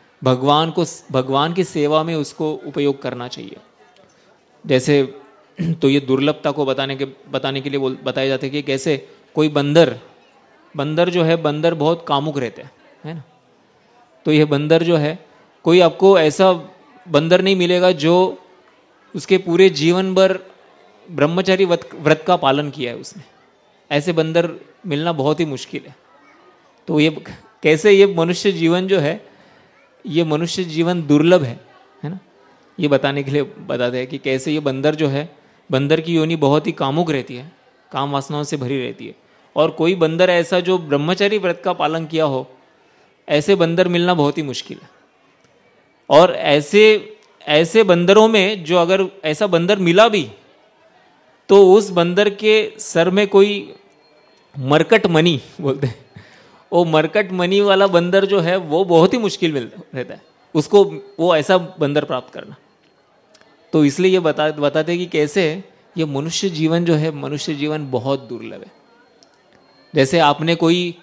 Speaker 2: भगवान की सेवा में उसको उपयोग करना चाहिए। जैसे तो ये दुर्लभता को बताने के लिए बताया जाता है कि कैसे कोई बंदर जो है, बंदर बहुत कामुक रहते हैं, है ना। तो यह बंदर जो है, कोई आपको ऐसा बंदर नहीं मिलेगा जो उसके पूरे जीवन भर ब्रह्मचारी व्रत का पालन किया है उसने। ऐसे बंदर मिलना बहुत ही मुश्किल है। तो ये कैसे ये मनुष्य जीवन जो है, ये मनुष्य जीवन दुर्लभ है ना। ये बताने के लिए बताते हैं कि कैसे ये बंदर जो है, बंदर की योनि बहुत ही कामुक रहती है, काम वासनाओं से भरी रहती है। और कोई बंदर ऐसा जो ब्रह्मचारी व्रत का पालन किया हो, ऐसे बंदर मिलना बहुत ही मुश्किल है। और ऐसे बंदरों में जो अगर ऐसा बंदर मिला भी, तो उस बंदर के सर में कोई मरकट मनी बोलते हैं, वो मरकट मनी वाला बंदर जो है वो बहुत ही मुश्किल रहता है उसको, वो ऐसा बंदर प्राप्त करना। तो इसलिए ये बताते हैं कि कैसे ये मनुष्य जीवन जो है, मनुष्य जीवन बहुत दुर्लभ है। जैसे आपने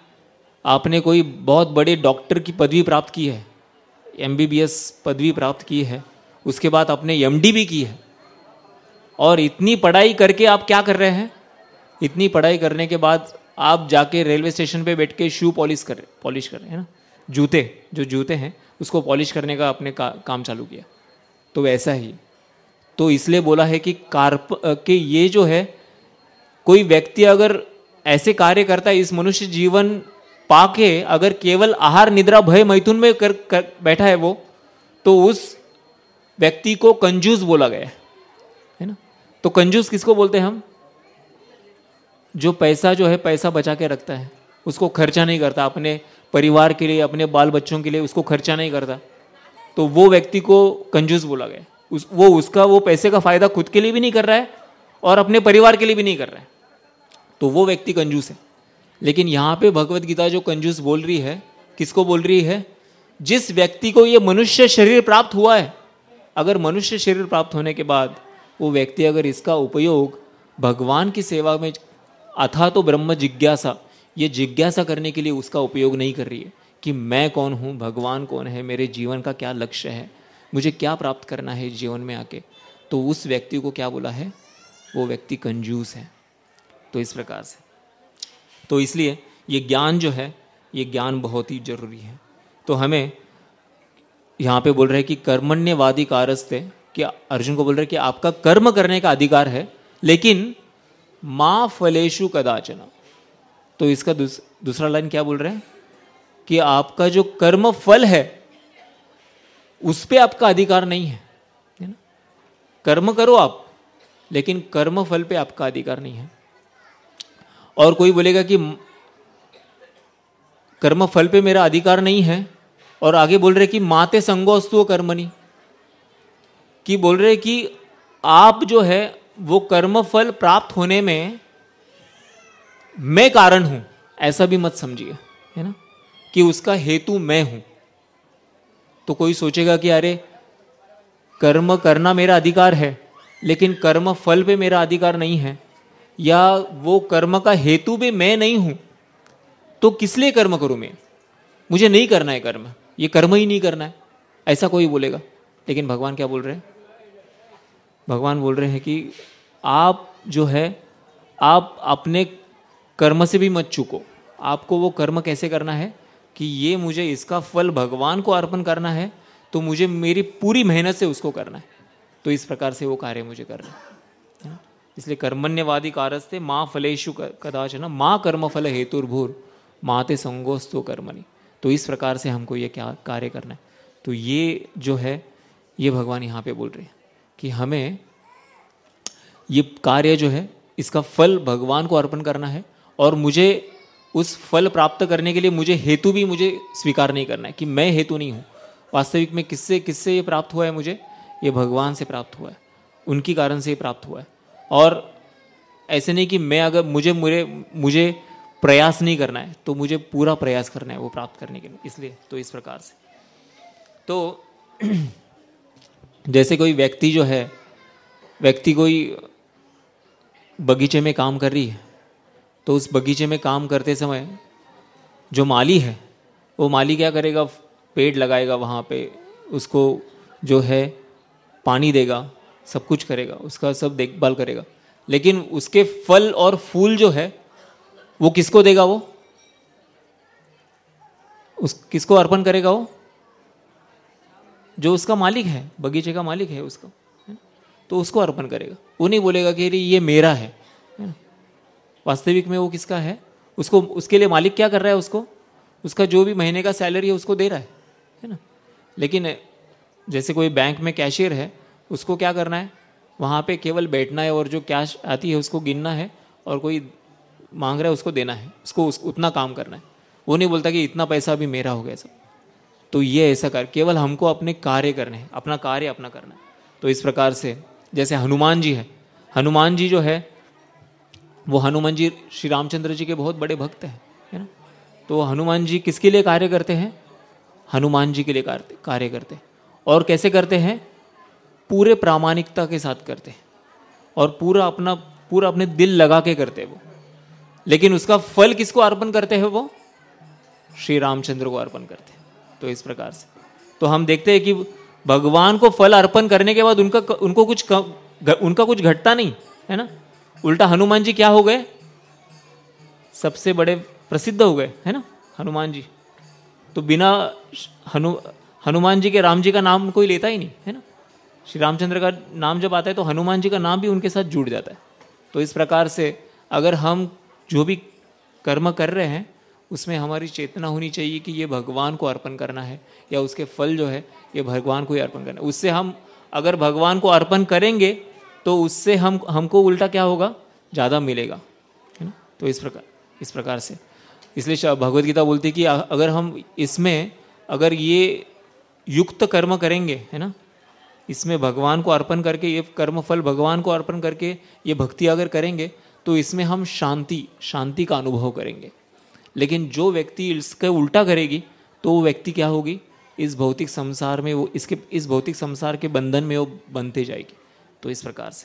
Speaker 2: कोई बहुत बड़े डॉक्टर की पदवी प्राप्त की है, MBBS पदवी प्राप्त की है, उसके बाद आपने MD भी की है, और इतनी पढ़ाई करके आप क्या कर रहे हैं? इतनी पढ़ाई करने के बाद आप जाके रेलवे स्टेशन पे बैठ के शू पॉलिश कर रहे हैं ना, जूते हैं उसको पॉलिश करने का आपने काम चालू किया। तो वैसा ही, तो इसलिए बोला है कि ये जो है, कोई व्यक्ति अगर ऐसे कार्य करता है इस मनुष्य जीवन पाके, अगर केवल आहार निद्रा भय मैथुन में कर बैठा है वो, तो उस व्यक्ति को कंजूस बोला गया है ना। तो कंजूस किसको बोलते हैं हम? जो पैसा बचा के रखता है, उसको खर्चा नहीं करता अपने परिवार के लिए, अपने बाल बच्चों के लिए उसको खर्चा नहीं करता, तो वो व्यक्ति को कंजूस बोला गया। वो पैसे का फायदा खुद के लिए भी नहीं कर रहा है और अपने परिवार के लिए भी नहीं कर रहा है, तो वो व्यक्ति कंजूस है। लेकिन यहाँ पे भगवत गीता जो कंजूस बोल रही है, किसको बोल रही है? जिस व्यक्ति को ये मनुष्य शरीर प्राप्त हुआ है, अगर मनुष्य शरीर प्राप्त होने के बाद वो व्यक्ति अगर इसका उपयोग भगवान की सेवा में, अथा तो ब्रह्म जिज्ञासा, ये जिज्ञासा करने के लिए उसका उपयोग नहीं कर रही है कि मैं कौन हूँ, भगवान कौन है, मेरे जीवन का क्या लक्ष्य है, मुझे क्या प्राप्त करना है जीवन में आके, तो उस व्यक्ति को क्या बोला है? वो व्यक्ति कंजूस है। तो इस प्रकार से, तो इसलिए ये ज्ञान जो है, ये ज्ञान बहुत ही जरूरी है। तो हमें यहाँ पे बोल रहे हैं कि कर्मण्यवादी कारस्ते, कि अर्जुन को बोल रहे हैं कि आपका कर्म करने का अधिकार है, लेकिन मां फलेषु कदाचन। तो इसका दूसरा लाइन क्या बोल रहे हैं? कि आपका जो कर्म फल है उस पे आपका अधिकार नहीं है ना। कर्म करो आप, लेकिन कर्म फल पे आपका अधिकार नहीं है। और कोई बोलेगा कि कर्म फल पे मेरा अधिकार नहीं है, और आगे बोल रहे कि माते संगोस्तु कर्मणि, कि बोल रहे कि आप जो है वो कर्म फल प्राप्त होने में मैं कारण हूं, ऐसा भी मत समझिए, है ना, कि उसका हेतु मैं हूं। तो कोई सोचेगा कि अरे कर्म करना मेरा अधिकार है, लेकिन कर्म फल पे मेरा अधिकार नहीं है, या वो कर्म का हेतु भी मैं नहीं हूं, तो किस लिए कर्म करूं मैं? मुझे नहीं करना है कर्म, ये कर्म ही नहीं करना है, ऐसा कोई बोलेगा। लेकिन भगवान क्या बोल रहे हैं? भगवान बोल रहे हैं कि आप जो है, आप अपने कर्म से भी मत चूको। आपको वो कर्म कैसे करना है कि ये मुझे इसका फल भगवान को अर्पण करना है, तो मुझे मेरी पूरी मेहनत से उसको करना है। तो इस प्रकार से वो कार्य मुझे करना है। इसलिए कर्मण्यवादी कारस्ते मां फलेषु कदाचन मां कर्म फल हेतुर्भूर माते संगोस्तु कर्मणि। तो इस प्रकार से हमको ये क्या कार्य करना है। तो ये जो है, ये भगवान यहाँ पे बोल रहे हैं कि हमें ये कार्य जो है इसका फल भगवान को अर्पण करना है, और मुझे उस फल प्राप्त करने के लिए मुझे हेतु भी मुझे स्वीकार नहीं करना है कि मैं हेतु नहीं हूँ। वास्तविक में किससे ये प्राप्त हुआ है? मुझे ये भगवान से प्राप्त हुआ है, उनकी कारण से ये प्राप्त हुआ है। और ऐसे नहीं कि मैं अगर मुझे प्रयास नहीं करना है, तो मुझे पूरा प्रयास करना है वो प्राप्त करने के लिए। इसलिए तो इस प्रकार से तो जैसे कोई व्यक्ति जो है, व्यक्ति कोई बगीचे में काम कर रही है, तो उस बगीचे में काम करते समय जो माली है, वो माली क्या करेगा, पेड़ लगाएगा वहाँ पे, उसको जो है पानी देगा, सब कुछ करेगा, उसका सब देखभाल करेगा, लेकिन उसके फल और फूल जो है वो किसको देगा, वो किसको अर्पण करेगा, वो जो उसका मालिक है, बगीचे का मालिक है उसको, है ना? तो उसको अर्पण करेगा। वो नहीं बोलेगा कि ये मेरा है ना? वास्तविक में वो किसका है, उसको, उसके लिए मालिक क्या कर रहा है, उसको उसका जो भी महीने का सैलरी है उसको दे रहा है ना। लेकिन जैसे कोई बैंक में कैशियर है, उसको क्या करना है, वहाँ पे केवल बैठना है और जो कैश आती है उसको गिनना है, और कोई मांग रहा है उसको देना है, उसको उतना काम करना है। वो नहीं बोलता कि इतना पैसा अभी मेरा हो गया सब। तो ये ऐसा कर, केवल हमको अपने कार्य करने हैं, अपना कार्य अपना करना है। तो इस प्रकार से जैसे हनुमान जी है, हनुमान जी जो है वो, हनुमान जी श्री रामचंद्र जी के बहुत बड़े भक्त हैं, है ना। तो हनुमान जी किसके लिए कार्य करते हैं, हनुमान जी के लिए कार्य करते हैं। और कैसे करते हैं, पूरे प्रामाणिकता के साथ करते हैं, और पूरा अपने दिल लगा के करते हैं वो। लेकिन उसका फल किसको अर्पण करते हैं, वो श्री रामचंद्र को अर्पण करते हैं। तो इस प्रकार से तो हम देखते हैं कि भगवान को फल अर्पण करने के बाद उनका कुछ घटता नहीं है ना। उल्टा हनुमान जी क्या हो गए, सबसे बड़े प्रसिद्ध हो गए, है ना हनुमान जी। तो बिना हनुमान जी के राम जी का नाम कोई लेता ही नहीं, है ना। श्री रामचंद्र का नाम जब आता है तो हनुमान जी का नाम भी उनके साथ जुड़ जाता है। तो इस प्रकार से अगर हम जो भी कर्म कर रहे हैं उसमें हमारी चेतना होनी चाहिए कि ये भगवान को अर्पण करना है, या उसके फल जो है ये भगवान को ही अर्पण करना है। उससे हम अगर भगवान को अर्पण करेंगे तो उससे हमको उल्टा क्या होगा, ज़्यादा मिलेगा, है ना। तो इस प्रकार से इसलिए भगवद गीता बोलती है कि अगर हम इसमें अगर ये युक्त कर्म करेंगे, है ना, इसमें भगवान को अर्पण करके, ये कर्म फल भगवान को अर्पण करके ये भक्ति अगर करेंगे तो इसमें हम शांति का अनुभव करेंगे। लेकिन जो व्यक्ति इसके उल्टा करेगी तो वो व्यक्ति क्या होगी, इस भौतिक संसार में वो इस भौतिक संसार के बंधन में वो बनते जाएगी। तो इस प्रकार से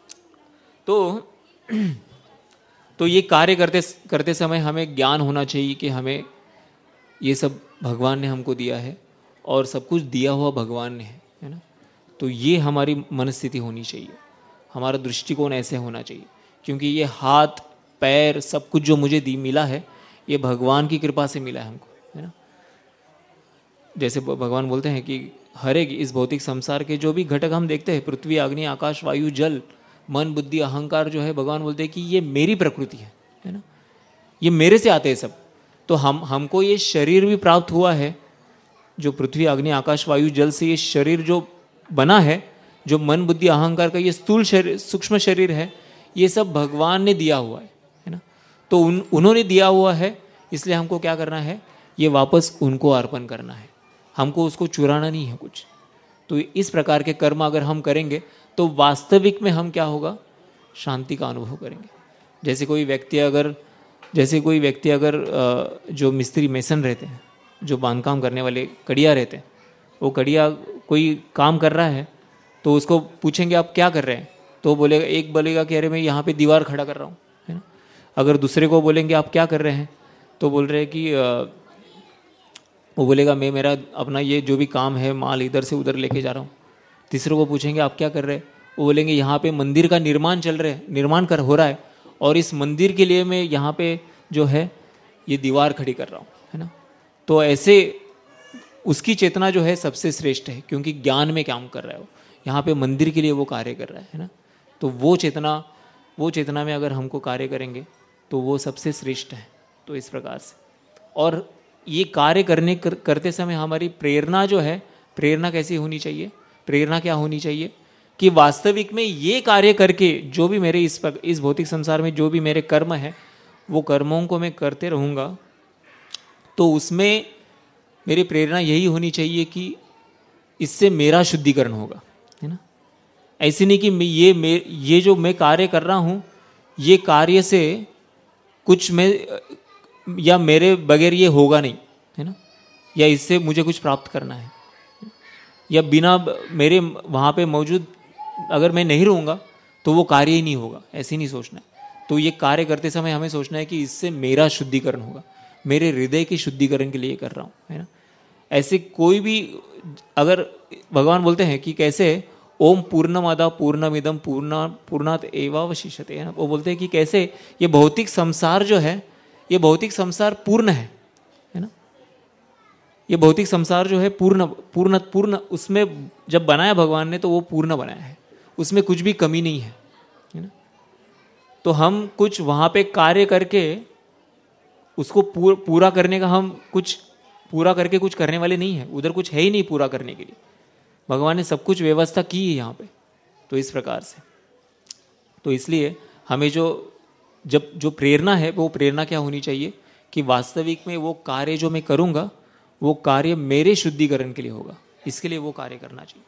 Speaker 2: तो ये कार्य करते समय हमें ज्ञान होना चाहिए कि हमें ये सब भगवान ने हमको दिया है, और सब कुछ दिया हुआ भगवान ने है ना। तो ये हमारी मनस्थिति होनी चाहिए, हमारा दृष्टिकोण ऐसे होना चाहिए, क्योंकि ये हाथ पैर सब कुछ जो मुझे मिला है ये भगवान की कृपा से मिला है हमको, है ना। जैसे भगवान बोलते हैं कि हर एक इस भौतिक संसार के जो भी घटक हम देखते हैं, पृथ्वी अग्नि आकाश वायु जल मन बुद्धि अहंकार, जो है भगवान बोलते हैं कि ये मेरी प्रकृति है ना, ये मेरे से आते हैं सब। तो हमको ये शरीर भी प्राप्त हुआ है, जो पृथ्वी अग्नि आकाश वायु जल से ये शरीर जो बना है, जो मन बुद्धि अहंकार का ये स्थूल शरीर सूक्ष्म शरीर है, ये सब भगवान ने दिया हुआ है ना। तो उन्होंने दिया हुआ है, इसलिए हमको क्या करना है, ये वापस उनको अर्पण करना है, हमको उसको चुराना नहीं है कुछ। तो इस प्रकार के कर्म अगर हम करेंगे तो वास्तविक में हम क्या होगा, शांति का अनुभव करेंगे। जैसे कोई व्यक्ति अगर जो मिस्त्री मेसन रहते हैं, जो बांधकाम करने वाले कड़िया रहते हैं, वो कड़िया कोई काम कर रहा है तो उसको पूछेंगे आप क्या कर रहे हैं, तो बोलेगा, एक बोलेगा कि अरे मैं यहाँ पे दीवार खड़ा कर रहा हूँ, है ना। अगर दूसरे को बोलेंगे आप क्या कर रहे हैं, तो बोल रहे हैं कि वो बोलेगा मैं मेरा अपना ये जो भी काम है माल इधर से उधर लेके जा रहा हूँ। तीसरे को पूछेंगे आप क्या कर रहे हैं, वो बोलेंगे यहाँ पे मंदिर का निर्माण हो रहा है, और इस मंदिर के लिए मैं यहाँ पे जो है ये दीवार खड़ी कर रहा हूँ, है ना। तो ऐसे उसकी चेतना जो है सबसे श्रेष्ठ है, क्योंकि ज्ञान में काम कर रहा है वो, यहाँ पे मंदिर के लिए वो कार्य कर रहा है ना। तो वो चेतना में अगर हमको कार्य करेंगे तो वो सबसे श्रेष्ठ है। तो इस प्रकार से, और ये कार्य करते समय हमारी प्रेरणा जो है, प्रेरणा कैसी होनी चाहिए, प्रेरणा क्या होनी चाहिए कि वास्तविक में ये कार्य करके जो भी मेरे इस भौतिक संसार में जो भी मेरे कर्म है, वो कर्मों को मैं करते रहूँगा, तो उसमें मेरी प्रेरणा यही होनी चाहिए कि इससे मेरा शुद्धिकरण होगा, है ना। ऐसे नहीं कि ये जो मैं कार्य कर रहा हूँ, ये कार्य से कुछ मैं या मेरे बगैर ये होगा नहीं, है ना, या इससे मुझे कुछ प्राप्त करना है, या बिना मेरे वहाँ पे मौजूद अगर मैं नहीं रहूँगा तो वो कार्य ही नहीं होगा, ऐसे नहीं सोचना है। तो ये कार्य करते समय हमें सोचना है कि इससे मेरा शुद्धिकरण होगा, मेरे हृदय के शुद्धिकरण के लिए कर रहा हूँ, है ना। ऐसे कोई भी, अगर भगवान बोलते हैं कि कैसे ओम पूर्णमदा पूर्णमिदम पूर्णात एवावशिष्यते, है ना, वो बोलते हैं कि कैसे ये भौतिक संसार जो है, ये भौतिक संसार पूर्ण है ना, ये भौतिक संसार जो है पूर्ण पूर्ण पूर्ण, उसमें जब बनाया भगवान ने तो वो पूर्ण बनाया है, उसमें कुछ भी कमी नहीं है ना। तो हम कुछ वहाँ पे कार्य करके उसको पूरा करने का, हम कुछ पूरा करके कुछ करने वाले नहीं है, उधर कुछ है ही नहीं पूरा करने के लिए। भगवान ने सब कुछ व्यवस्था की है यहाँ पे। तो इस प्रकार से, तो इसलिए हमें जो प्रेरणा है, वो प्रेरणा क्या होनी चाहिए कि वास्तविक में वो कार्य जो मैं करूँगा वो कार्य मेरे शुद्धिकरण के लिए होगा, इसके लिए वो कार्य करना चाहिए।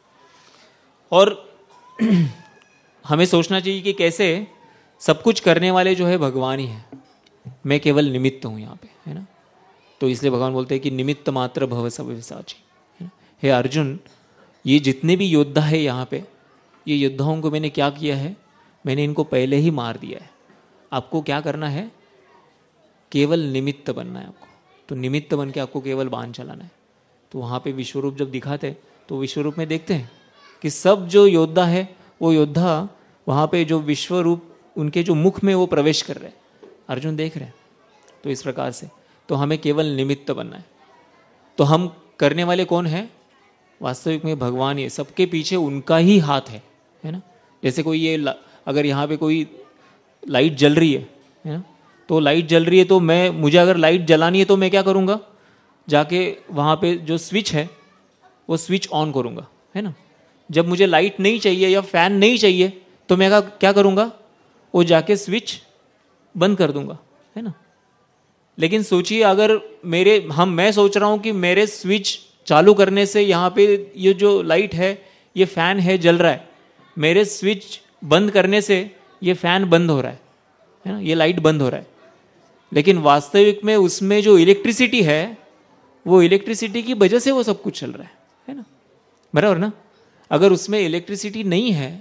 Speaker 2: और हमें सोचना चाहिए कि कैसे सब कुछ करने वाले जो है भगवान ही है, मैं केवल निमित्त हूँ यहाँ पे, है ना। तो इसलिए भगवान बोलते हैं कि निमित्त मात्र भव सव्यसाची, है ना। हे अर्जुन, ये जितने भी योद्धा है यहाँ पे, ये योद्धाओं को मैंने क्या किया है, मैंने इनको पहले ही मार दिया है। आपको क्या करना है, केवल निमित्त बनना है आपको। तो निमित्त बन के आपको केवल बाण चलाना है। तो वहाँ पे विश्वरूप जब दिखाते तो विश्वरूप में देखते हैं कि सब जो योद्धा है वो योद्धा वहाँ पे जो विश्वरूप उनके जो मुख में वो प्रवेश कर रहे हैं, अर्जुन देख रहे हैं। तो इस प्रकार से तो हमें केवल निमित्त बनना है। तो हम करने वाले कौन है, वास्तविक में भगवान ही है, सबके पीछे उनका ही हाथ है ना। जैसे कोई ये अगर यहाँ पे कोई लाइट जल रही है ना, तो लाइट जल रही है तो मुझे अगर लाइट जलानी है तो मैं क्या करूँगा, जाके वहाँ पे जो स्विच है वो स्विच ऑन करूँगा, है ना। जब मुझे लाइट नहीं चाहिए या फैन नहीं चाहिए तो मैं क्या करूँगा, वो जाके स्विच बंद कर दूंगा, है ना। लेकिन सोचिए अगर मैं सोच रहा हूँ कि मेरे स्विच चालू करने से यहाँ पे ये जो लाइट है, ये फैन है जल रहा है, मेरे स्विच बंद करने से ये फैन बंद हो रहा है ना, ये लाइट बंद हो रहा है। लेकिन वास्तविक में उसमें जो इलेक्ट्रिसिटी है, वो इलेक्ट्रिसिटी की वजह से वो सब कुछ चल रहा है ना, बराबर ना। अगर उसमें इलेक्ट्रिसिटी नहीं है,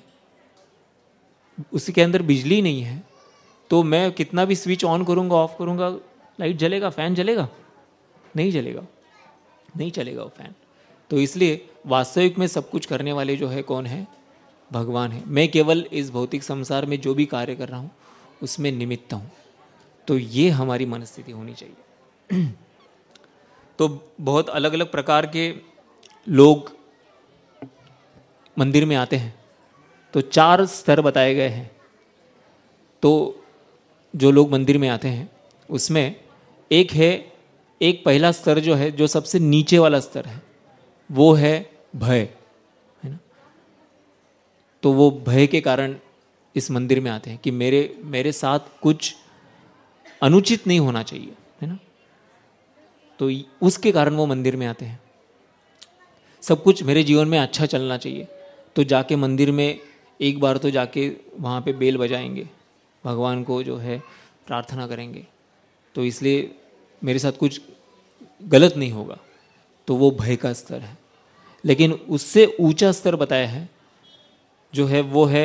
Speaker 2: उसके अंदर बिजली नहीं है, तो मैं कितना भी स्विच ऑन करूंगा ऑफ करूंगा, लाइट जलेगा, फैन जलेगा, नहीं जलेगा, नहीं चलेगा वो फैन। तो इसलिए वास्तविक में सब कुछ करने वाले जो है कौन है, भगवान है। मैं केवल इस भौतिक संसार में जो भी कार्य कर रहा हूँ उसमें निमित्त हूँ। तो ये हमारी मनस्थिति होनी चाहिए। तो बहुत अलग अलग प्रकार के लोग मंदिर में आते हैं, तो 4 स्तर बताए गए हैं। तो जो लोग मंदिर में आते हैं उसमें एक पहला स्तर जो है, जो सबसे नीचे वाला स्तर है, वो है भय, है ना। तो वो भय के कारण इस मंदिर में आते हैं कि मेरे साथ कुछ अनुचित नहीं होना चाहिए, है ना। तो उसके कारण वो मंदिर में आते हैं। सब कुछ मेरे जीवन में अच्छा चलना चाहिए, तो जाके मंदिर में एक बार तो जाके वहाँ पे बेल बजाएंगे, भगवान को जो है प्रार्थना करेंगे, तो इसलिए मेरे साथ कुछ गलत नहीं होगा। तो वो भय का स्तर है। लेकिन उससे ऊंचा स्तर बताया है जो है, वो है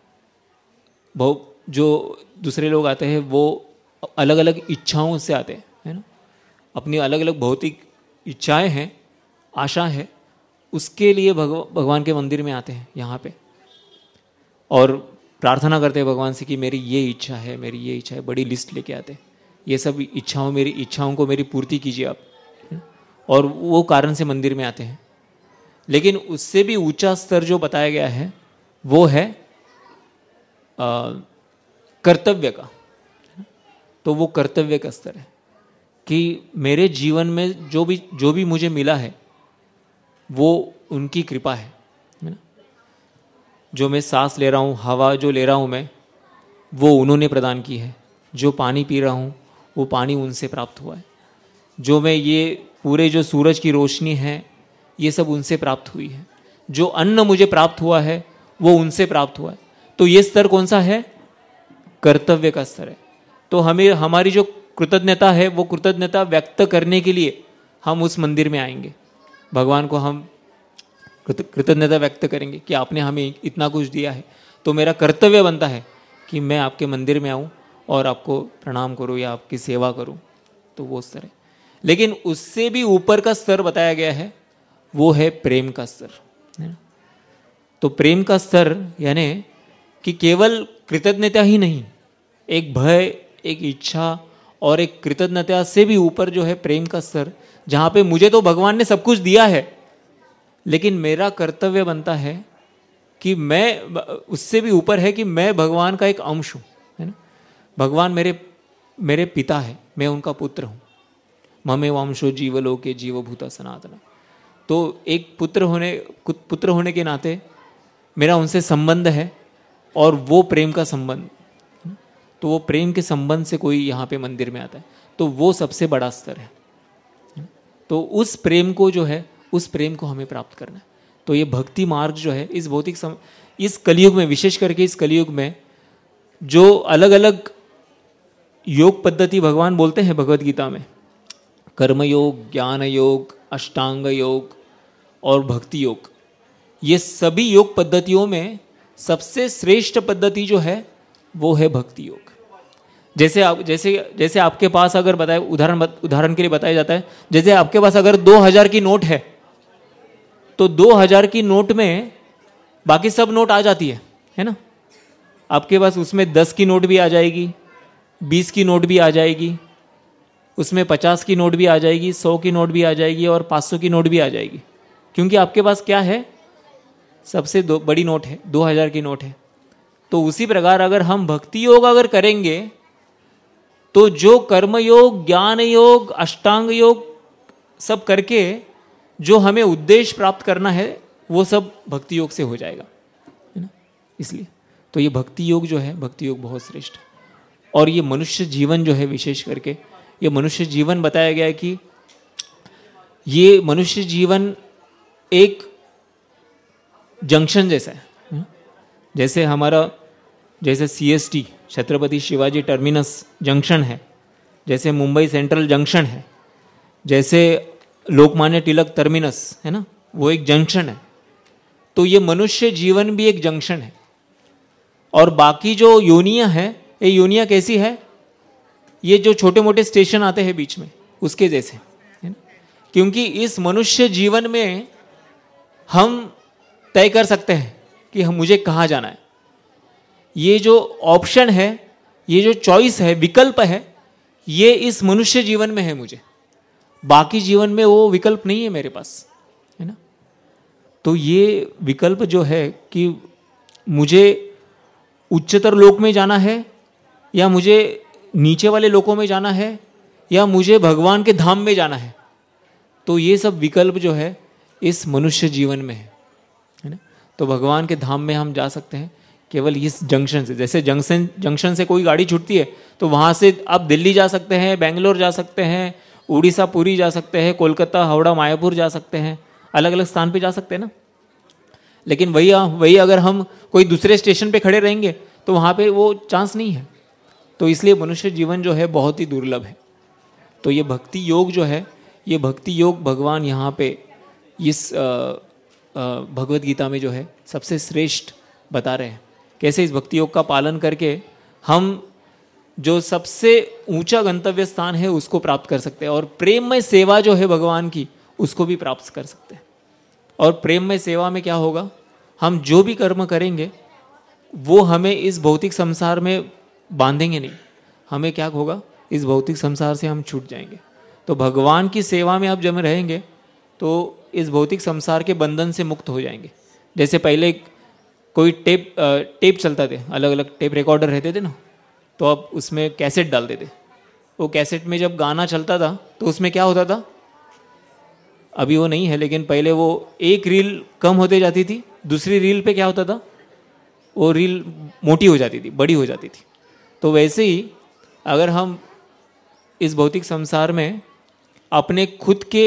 Speaker 2: जो दूसरे लोग आते हैं वो अलग अलग इच्छाओं से आते हैं, है ना। अपनी अलग अलग भौतिक इच्छाएं हैं, आशा है, उसके लिए भगवान के मंदिर में आते हैं यहाँ पे, और प्रार्थना करते हैं भगवान से कि मेरी ये इच्छा है, मेरी ये इच्छा है, बड़ी लिस्ट लेके आते हैं, ये सब मेरी इच्छाओं को मेरी पूर्ति कीजिए आप, और वो कारण से मंदिर में आते हैं। लेकिन उससे भी ऊंचा स्तर जो बताया गया है वो है कर्तव्य का। तो वो कर्तव्य का स्तर है कि मेरे जीवन में जो भी मुझे मिला है वो उनकी कृपा है ना। जो मैं सांस ले रहा हूँ, हवा जो ले रहा हूँ मैं, वो उन्होंने प्रदान की है। जो पानी पी रहा हूँ वो पानी उनसे प्राप्त हुआ है। जो मैं ये पूरे जो सूरज की रोशनी है, ये सब उनसे प्राप्त हुई है। जो अन्न मुझे प्राप्त हुआ है वो उनसे प्राप्त हुआ है। तो ये स्तर कौन सा है? कर्तव्य का स्तर है। तो हमें हमारी जो कृतज्ञता है वो कृतज्ञता व्यक्त करने के लिए हम उस मंदिर में आएंगे, भगवान को हम कृतज्ञता व्यक्त करेंगे कि आपने हमें इतना कुछ दिया है। तो मेरा कर्तव्य बनता है कि मैं आपके मंदिर में आऊं और आपको प्रणाम करूं या आपकी सेवा करूं। तो वो स्तर है। लेकिन उससे भी ऊपर का स्तर बताया गया है, वो है प्रेम का स्तर, है ना? तो प्रेम का स्तर यानी कि केवल कृतज्ञता ही नहीं, एक भय, एक इच्छा और एक कृतज्ञता से भी ऊपर जो है प्रेम का स्तर, जहां पे मुझे तो भगवान ने सब कुछ दिया है, लेकिन मेरा कर्तव्य बनता है कि मैं, उससे भी ऊपर है कि मैं भगवान का एक अंश हूं, है ना? भगवान मेरे पिता है, मैं उनका पुत्र हूं। ममे वंशो जीवलोके जीवभूता सनातना। तो एक पुत्र होने के नाते मेरा उनसे संबंध है और वो प्रेम का संबंध, तो वो प्रेम के संबंध से कोई यहाँ पे मंदिर में आता है तो वो सबसे बड़ा स्तर है। तो उस प्रेम को जो है, उस प्रेम को हमें प्राप्त करना है। तो ये भक्ति मार्ग जो है इस कलयुग में, विशेष करके इस कलयुग में, जो अलग अलग योग पद्धति भगवान बोलते हैं भगवत गीता में, कर्म योग, ज्ञान योग, अष्टांग योग और भक्ति योग, ये सभी योग पद्धतियों में सबसे श्रेष्ठ पद्धति जो है वो है भक्ति योग। जैसे आपके पास अगर बताए, उदाहरण के लिए बताया जाता है, जैसे आपके पास अगर 2000 की नोट है तो 2000 की नोट में बाकी सब नोट आ जाती है ना? आपके पास उसमें 10 की नोट भी आ जाएगी, 20 की नोट भी आ जाएगी, उसमें 50 की नोट भी आ जाएगी, 100 की नोट भी आ जाएगी और 500 की नोट भी आ जाएगी, क्योंकि आपके पास क्या है, सबसे बड़ी नोट है, 2000 की नोट है। तो उसी प्रकार अगर हम भक्ति योग अगर करेंगे तो जो कर्म योग, ज्ञान योग, अष्टांग योग सब करके जो हमें उद्देश्य प्राप्त करना है वो सब भक्ति योग से हो जाएगा, है ना? इसलिए तो ये भक्ति योग जो है, भक्ति योग बहुत श्रेष्ठ है। और ये मनुष्य जीवन जो है, विशेष करके ये मनुष्य जीवन बताया गया है कि ये मनुष्य जीवन एक जंक्शन जैसा है। जैसे CST Chhatrapati Shivaji terminus junction है, जैसे मुंबई सेंट्रल जंक्शन है, जैसे लोकमान्य तिलक टर्मिनस है ना, वो एक जंक्शन है। तो ये मनुष्य जीवन भी एक जंक्शन है। और बाकी जो योनियां है, ये योनियां कैसी है, ये जो छोटे मोटे स्टेशन आते हैं बीच में, उसके जैसे, है ना? क्योंकि इस मनुष्य जीवन में हम तय कर सकते हैं कि मुझे कहाँ जाना है। ये जो ऑप्शन है, ये जो चॉइस है, विकल्प है, ये इस मनुष्य जीवन में है मुझे, बाकी जीवन में वो विकल्प नहीं है मेरे पास, है ना? तो ये विकल्प जो है कि मुझे उच्चतर लोक में जाना है या मुझे नीचे वाले लोकों में जाना है या मुझे भगवान के धाम में जाना है, तो ये सब विकल्प जो है इस मनुष्य जीवन में है ना? तो भगवान के धाम में हम जा सकते हैं केवल इस जंक्शन से। जैसे जंक्शन से कोई गाड़ी छूटती है तो वहां से आप दिल्ली जा सकते हैं, बेंगलोर जा सकते हैं, उड़ीसा पुरी जा सकते हैं, कोलकाता, हावड़ा, मायापुर जा सकते हैं, अलग अलग स्थान पे जा सकते हैं ना। लेकिन वही अगर हम कोई दूसरे स्टेशन पे खड़े रहेंगे तो वहां पे वो चांस नहीं है। तो इसलिए मनुष्य जीवन जो है बहुत ही दुर्लभ है। तो ये भक्ति योग जो है, ये भक्ति योग भगवान यहाँ पे इस भगवत गीता में जो है सबसे श्रेष्ठ बता रहे हैं। कैसे इस भक्ति योग का पालन करके हम जो सबसे ऊंचा गंतव्य स्थान है उसको प्राप्त कर सकते हैं, और प्रेममय सेवा जो है भगवान की उसको भी प्राप्त कर सकते हैं। और प्रेममय सेवा में क्या होगा, हम जो भी कर्म करेंगे वो हमें इस भौतिक संसार में बांधेंगे नहीं, हमें क्या होगा, इस भौतिक संसार से हम छूट जाएंगे। तो भगवान की सेवा में आप जब रहेंगे तो इस भौतिक संसार के बंधन से मुक्त हो जाएंगे। जैसे पहले कोई टेप चलता थे, अलग अलग टेप रिकॉर्डर रहते थे ना, तो आप उसमें कैसेट डालते थे। वो कैसेट में जब गाना चलता था तो उसमें क्या होता था, अभी वो नहीं है लेकिन पहले वो एक रील कम होते जाती थी, दूसरी रील पे क्या होता था, वो रील मोटी हो जाती थी, बड़ी हो जाती थी। तो वैसे ही अगर हम इस भौतिक संसार में अपने खुद के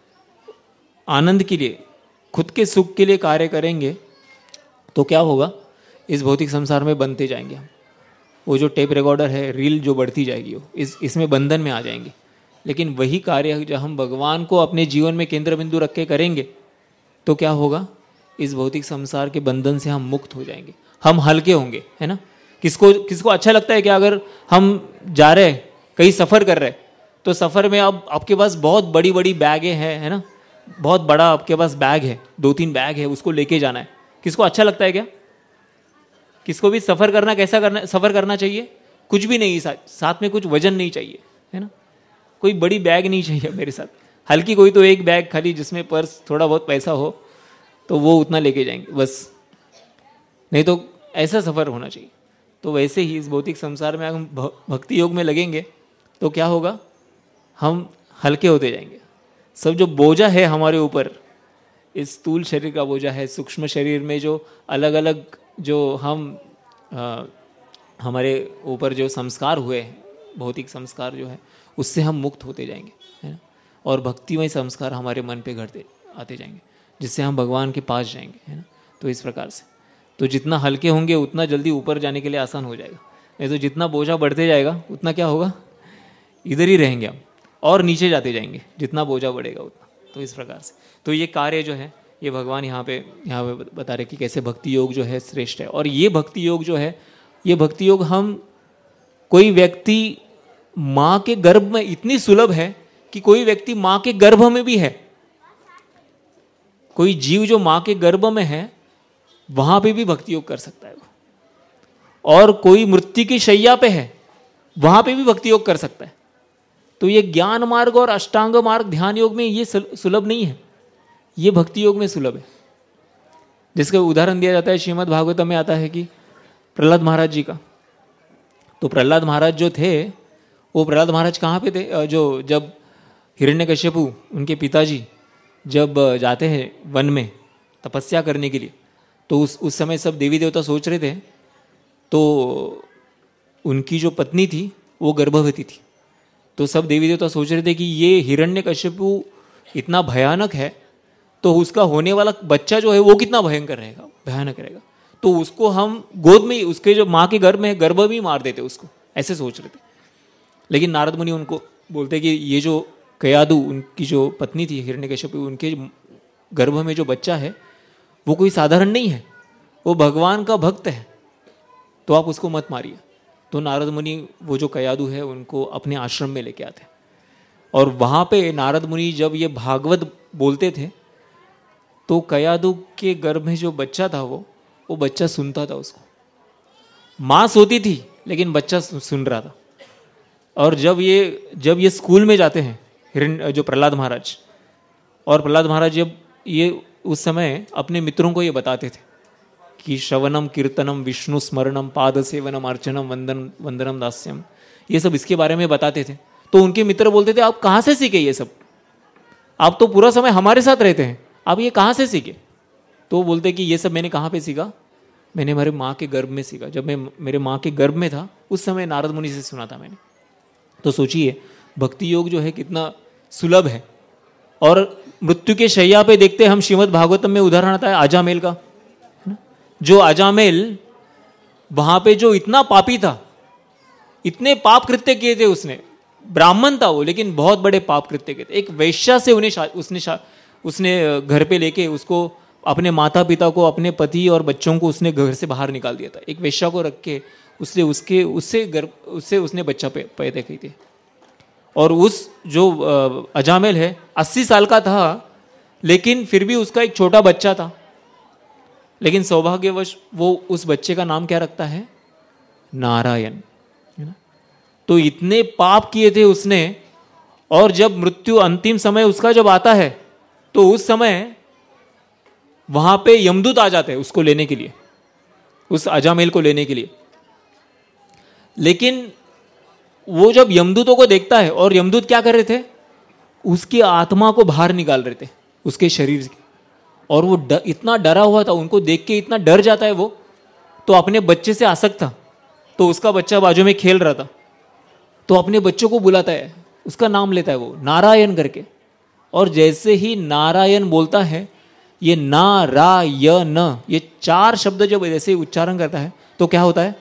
Speaker 2: आनंद के लिए, खुद के सुख के लिए कार्य करेंगे तो क्या होगा, इस भौतिक संसार में बनते जाएंगे हम। वो जो टेप रिकॉर्डर है, रील जो बढ़ती जाएगी, वो इसमें बंधन में आ जाएंगे। लेकिन वही कार्य जब हम भगवान को अपने जीवन में केंद्र बिंदु रख के करेंगे तो क्या होगा, इस भौतिक संसार के बंधन से हम मुक्त हो जाएंगे, हम हल्के होंगे, है ना। किसको अच्छा लगता है कि अगर हम जा रहे कहीं सफ़र कर रहे तो सफ़र में अब आपके पास बहुत बड़ी बड़ी बैगें हैं, है ना, बहुत बड़ा आपके पास बैग है, 2-3 बैग है, उसको लेके जाना है। किसको अच्छा लगता है क्या? किसको भी सफ़र करना कैसा करना, सफ़र करना चाहिए? कुछ भी नहीं, साथ में कुछ वजन नहीं चाहिए, है ना, कोई बड़ी बैग नहीं चाहिए मेरे साथ, हल्की कोई तो एक बैग खाली जिसमें पर्स थोड़ा बहुत पैसा हो तो वो उतना लेके जाएंगे बस, नहीं तो ऐसा सफ़र होना चाहिए। तो वैसे ही इस भौतिक संसार में हम भक्ति योग में लगेंगे तो क्या होगा, हम हल्के होते जाएंगे। सब जो बोझा है हमारे ऊपर, इस स्थूल शरीर का बोझा है, सूक्ष्म शरीर में जो अलग अलग जो हमारे ऊपर जो संस्कार हुए हैं, भौतिक संस्कार जो है, उससे हम मुक्त होते जाएंगे, है ना। और भक्तिमय संस्कार हमारे मन पे घटते आते जाएंगे, जिससे हम भगवान के पास जाएंगे, है ना। तो इस प्रकार से तो जितना हल्के होंगे उतना जल्दी ऊपर जाने के लिए आसान हो जाएगा, नहीं तो जितना बोझा बढ़ते जाएगा उतना क्या होगा, इधर ही रहेंगे हम और नीचे जाते जाएंगे, जितना बोझा बढ़ेगा उतना। तो इस प्रकार से तो ये कार्य जो है, ये भगवान यहाँ पे बता रहे कि कैसे भक्ति योग जो है श्रेष्ठ है। और ये भक्ति योग जो है, ये भक्ति योग हम, कोई व्यक्ति माँ के गर्भ में इतनी सुलभ है कि कोई व्यक्ति माँ के गर्भ में भी है, कोई जीव जो माँ के गर्भ में है वहां पे भी भक्ति योग कर सकता है वो, और कोई मृत्यु की शैया पे है वहां पे भी भक्ति योग कर सकता है। तो ये ज्ञान मार्ग और अष्टांग मार्ग ध्यान योग में ये सुलभ नहीं है, ये भक्ति योग में सुलभ है। जिसका उदाहरण दिया जाता है श्रीमद् भागवतम में आता है कि प्रहलाद महाराज जी का। तो प्रहलाद महाराज जो थे, वो प्रहलाद महाराज कहाँ पे थे, जो जब हिरण्यकश्यपु उनके पिताजी जब जाते हैं वन में तपस्या करने के लिए, तो उस समय सब देवी देवता सोच रहे थे, तो उनकी जो पत्नी थी वो गर्भवती थी। तो सब देवी देवता सोच रहे थे कि ये हिरण्यकश्यपु इतना भयानक है, तो उसका होने वाला बच्चा जो है वो कितना भयंकर रहेगा, भयानक रहेगा, तो उसको हम गोद में, उसके जो माँ के गर्भ में गर्भ में मार देते उसको, ऐसे सोच रहे थे। लेकिन नारद मुनि उनको बोलते कि ये जो कयादु, उनकी जो पत्नी थी हिरण्यकश्यपु, उनके गर्भ में जो बच्चा है वो कोई साधारण नहीं है, वो भगवान का भक्त है, तो आप उसको मत मारिए। तो नारद मुनि वो जो कयादु है उनको अपने आश्रम में लेके आते, और वहाँ पे नारद मुनि जब ये भागवत बोलते थे तो कयादु के गर्भ में जो बच्चा था वो बच्चा सुनता था उसको, माँ सोती थी लेकिन बच्चा सुन रहा था। और जब ये स्कूल में जाते हैं जो प्रहलाद महाराज, और प्रहलाद महाराज जब ये उस समय अपने मित्रों को ये बताते थे कि श्रवणम कीर्तनम विष्णु स्मरणम पाद सेवनम अर्चनम वंदनम दास्यम, ये सब इसके बारे में बताते थे। तो उनके मित्र बोलते थे आप कहाँ से सीखे ये सब, आप तो पूरा समय हमारे साथ रहते हैं, आप ये कहाँ से सीखे। तो वो बोलते कि ये सब मैंने कहाँ पे सीखा, मैंने मेरे माँ के गर्भ में सीखा, जब मैं मेरे माँ के गर्भ में था उस समय नारद मुनि से सुना था मैंने। तो सोचिए भक्ति योग जो है कितना सुलभ है। और मृत्यु के शैया पे देखते हम श्रीमद् भागवतम में उदाहरण आता है अजामेल का, है ना। जो अजामेल वहां पे जो इतना पापी था, इतने पाप कृत्य किए थे उसने, ब्राह्मण था वो लेकिन बहुत बड़े पाप कृत्य किए थे। एक वैश्या से उसने घर पे लेके उसको, अपने माता पिता को, अपने पति और बच्चों को उसने घर से बाहर निकाल दिया था। एक वेश्या को रख के उससे उसने बच्चा पैदा किए थे। और उस जो अजामेल है 80 साल का था, लेकिन फिर भी उसका एक छोटा बच्चा था। लेकिन सौभाग्यवश वो उस बच्चे का नाम क्या रखता है, नारायण, है ना। तो इतने पाप किए थे उसने, और जब मृत्यु अंतिम समय उसका जब आता है तो उस समय वहां पे यमदूत आ जाते हैं उसको लेने के लिए, उस अजामेल को लेने के लिए। लेकिन वो जब यमदूतों को देखता है, और यमदूत क्या कर रहे थे, उसकी आत्मा को बाहर निकाल रहे थे उसके शरीर से, और वो इतना डरा हुआ था, उनको देख के इतना डर जाता है वो, तो अपने बच्चे से आसक्त था। तो उसका बच्चा बाजू में खेल रहा था, तो अपने बच्चों को बुलाता है, उसका नाम लेता है वो नारायण करके। और जैसे ही नारायण बोलता है, ये नारायण, ये 4 शब्द जब ऐसे उच्चारण करता है तो क्या होता है,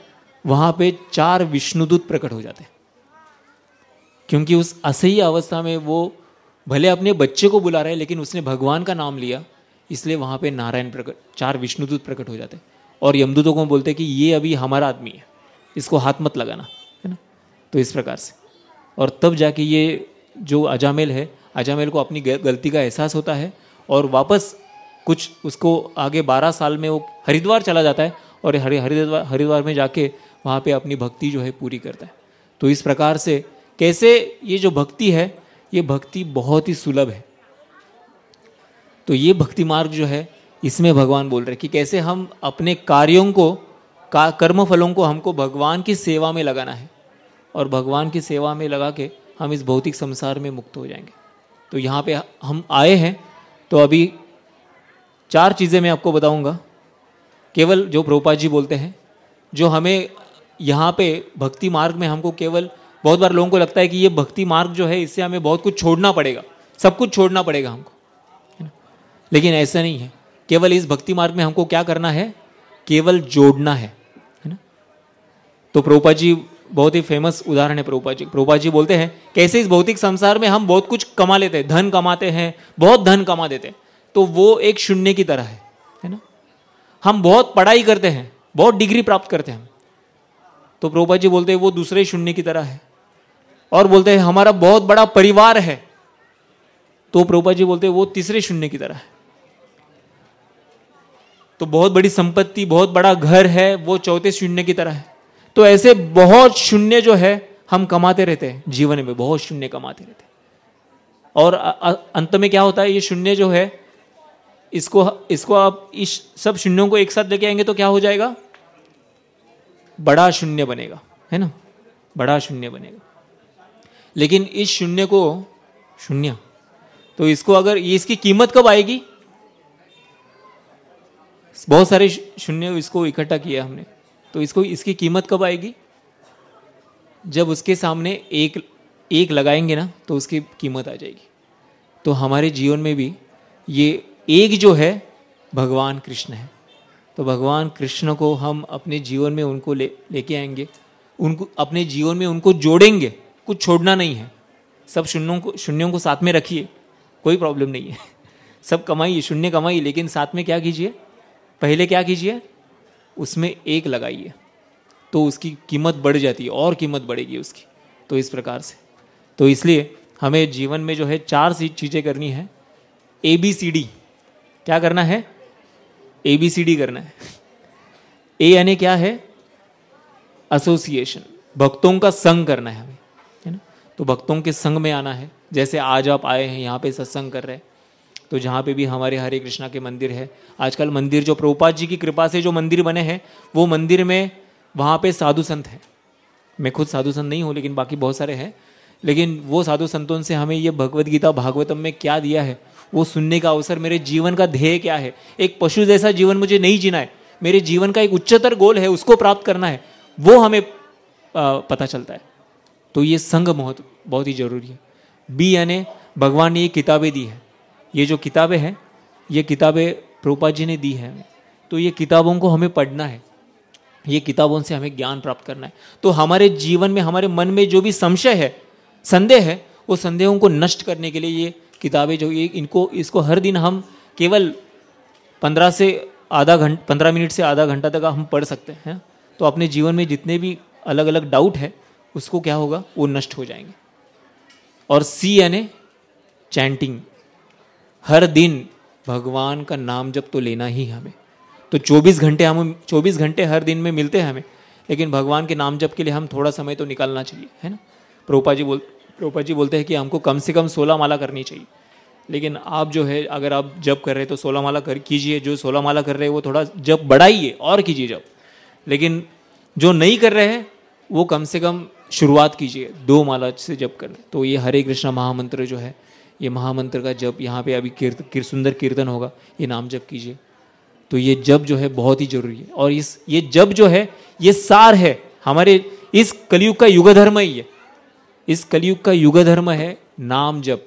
Speaker 2: वहां पे 4 विष्णुदूत प्रकट हो जाते हैं, क्योंकि उस असह्य अवस्था में वो भले अपने बच्चे को बुला रहे हैं लेकिन उसने भगवान का नाम लिया, इसलिए वहां पे नारायण प्रकट, 4 विष्णुदूत प्रकट हो जाते हैं और यमदूतों को बोलते हैं कि ये अभी हमारा आदमी है, इसको हाथ मत लगाना, है ना। तो इस प्रकार से, और तब जाके ये जो अजामेल है, अजामेल को अपनी गलती का एहसास होता है और वापस कुछ उसको आगे 12 साल में वो हरिद्वार चला जाता है और हरिद्वार में जाके वहाँ पे अपनी भक्ति जो है पूरी करता है। तो इस प्रकार से कैसे ये जो भक्ति है, ये भक्ति बहुत ही सुलभ है। तो ये भक्ति मार्ग जो है, इसमें भगवान बोल रहे हैं कि कैसे हम अपने कार्यों को, कर्म फलों को हमको भगवान की सेवा में लगाना है और भगवान की सेवा में लगा के हम इस भौतिक संसार में मुक्त हो जाएंगे। तो यहाँ पे हम आए हैं, तो अभी 4 चीज़ें मैं आपको बताऊंगा, केवल जो प्रभुपाद जी बोलते हैं, जो हमें यहाँ पे भक्ति मार्ग में हमको केवल, बहुत बार लोगों को लगता है कि ये भक्ति मार्ग जो है इससे हमें बहुत कुछ छोड़ना पड़ेगा, सब कुछ छोड़ना पड़ेगा हमको, है ना। लेकिन ऐसा नहीं है, केवल इस भक्ति मार्ग में हमको क्या करना है, केवल जोड़ना है ना। तो प्रभुपाद जी बहुत ही फेमस उदाहरण है प्रभुपाद जी बोलते हैं कैसे इस भौतिक संसार में हम बहुत कुछ कमा लेते हैं, धन कमाते हैं, बहुत धन कमा देते हैं, तो वो एक शून्य की तरह है ना। हम बहुत पढ़ाई करते हैं, बहुत डिग्री प्राप्त करते हैं, तो प्रभुपाद जी बोलते हैं वो दूसरे शून्य की तरह है। और बोलते हैं हमारा बहुत बड़ा परिवार है, तो प्रभुपाद जी बोलते हैं वो तीसरे शून्य की तरह है। तो बहुत बड़ी संपत्ति, बहुत बड़ा घर है, वो चौथे शून्य की तरह है। तो ऐसे बहुत शून्य जो है हम कमाते रहते हैं जीवन में, बहुत शून्य कमाते रहते हैं और अंत में क्या होता है, ये शून्य जो है, इसको आप इस सब शून्यों को एक साथ लेके आएंगे तो क्या हो जाएगा, बड़ा शून्य बनेगा, है ना, बड़ा शून्य बनेगा। लेकिन इस शून्य को, शून्य, तो इसको अगर, इसकी कीमत कब आएगी, बहुत सारे शून्य इसको इकट्ठा किया हमने, तो इसकी कीमत कब आएगी, जब उसके सामने एक लगाएंगे ना, तो उसकी कीमत आ जाएगी। तो हमारे जीवन में भी ये एक जो है भगवान कृष्ण है, तो भगवान कृष्ण को हम अपने जीवन में उनको लेके आएंगे, उनको अपने जीवन में उनको जोड़ेंगे, कुछ छोड़ना नहीं है। सब शून्यों को साथ में रखिए, कोई प्रॉब्लम नहीं है, सब कमाइए, शून्य कमाइए, लेकिन साथ में क्या कीजिए, पहले क्या कीजिए, उसमें एक लगाइए, तो उसकी कीमत बढ़ जाती है और कीमत बढ़ेगी उसकी। तो इस प्रकार से, तो इसलिए हमें जीवन में जो है 4 चीजें करनी है। ABCD, क्या करना है, ABCD करना है। ए यानी क्या है, एसोसिएशन, भक्तों का संग करना है हमें, है ना। तो भक्तों के संग में आना है, जैसे आज आप आए हैं यहाँ पे सत्संग कर रहे हैं, तो जहाँ पे भी हमारे हरे कृष्णा के मंदिर है, आजकल मंदिर जो प्रभुपाद जी की कृपा से जो मंदिर बने हैं, वो मंदिर में वहाँ पे साधु संत हैं। मैं खुद साधु संत नहीं हूँ, लेकिन बाकी बहुत सारे हैं। लेकिन वो साधु संतों से हमें ये भगवद गीता भागवतम में क्या दिया है वो सुनने का अवसर, मेरे जीवन का ध्येय क्या है, एक पशु जैसा जीवन मुझे नहीं जीना है, मेरे जीवन का एक उच्चतर गोल है, उसको प्राप्त करना है, वो हमें पता चलता है। तो ये संग बहुत ही जरूरी है। B यानी भगवान ने ये किताबें दी है, ये जो किताबें हैं, ये किताबें प्रभुपाद जी ने दी है, तो ये किताबों को हमें पढ़ना है, ये किताबों से हमें ज्ञान प्राप्त करना है। तो हमारे जीवन में, हमारे मन में जो भी संशय है, संदेह है, वो संदेहों को नष्ट करने के लिए ये किताबें जो इसको हर दिन हम केवल 15 मिनट से आधा घंटा तक हम पढ़ सकते हैं। तो अपने जीवन में जितने भी अलग अलग डाउट है उसको क्या होगा, वो नष्ट हो जाएंगे। और C यानी चैंटिंग, हर दिन भगवान का नाम जप तो लेना ही हमें। तो 24 घंटे हर दिन में मिलते हैं हमें, लेकिन भगवान के नाम जप के लिए हम थोड़ा समय तो निकालना चाहिए, है ना। प्रभुपाद जी बोलते हैं कि हमको कम से कम 16 माला करनी चाहिए। लेकिन आप जो है, अगर आप जप कर रहे हैं तो 16 माला कीजिए, जो 16 माला कर रहे हैं वो थोड़ा जप बढ़ाइए और कीजिए जप। लेकिन जो नहीं कर रहे हैं वो कम से कम शुरुआत कीजिए 2 माला से जप करने। तो ये हरे कृष्णा महामंत्र जो है, ये महामंत्र का जप, यहाँ पे अभी सुंदर कीर्तन होगा, ये नाम जप कीजिए। तो ये जप जो है बहुत ही जरूरी है। और ये जप जो है, ये सार है हमारे इस कलयुग का युग धर्म ही है। इस कलयुग का युग धर्म है नाम जप,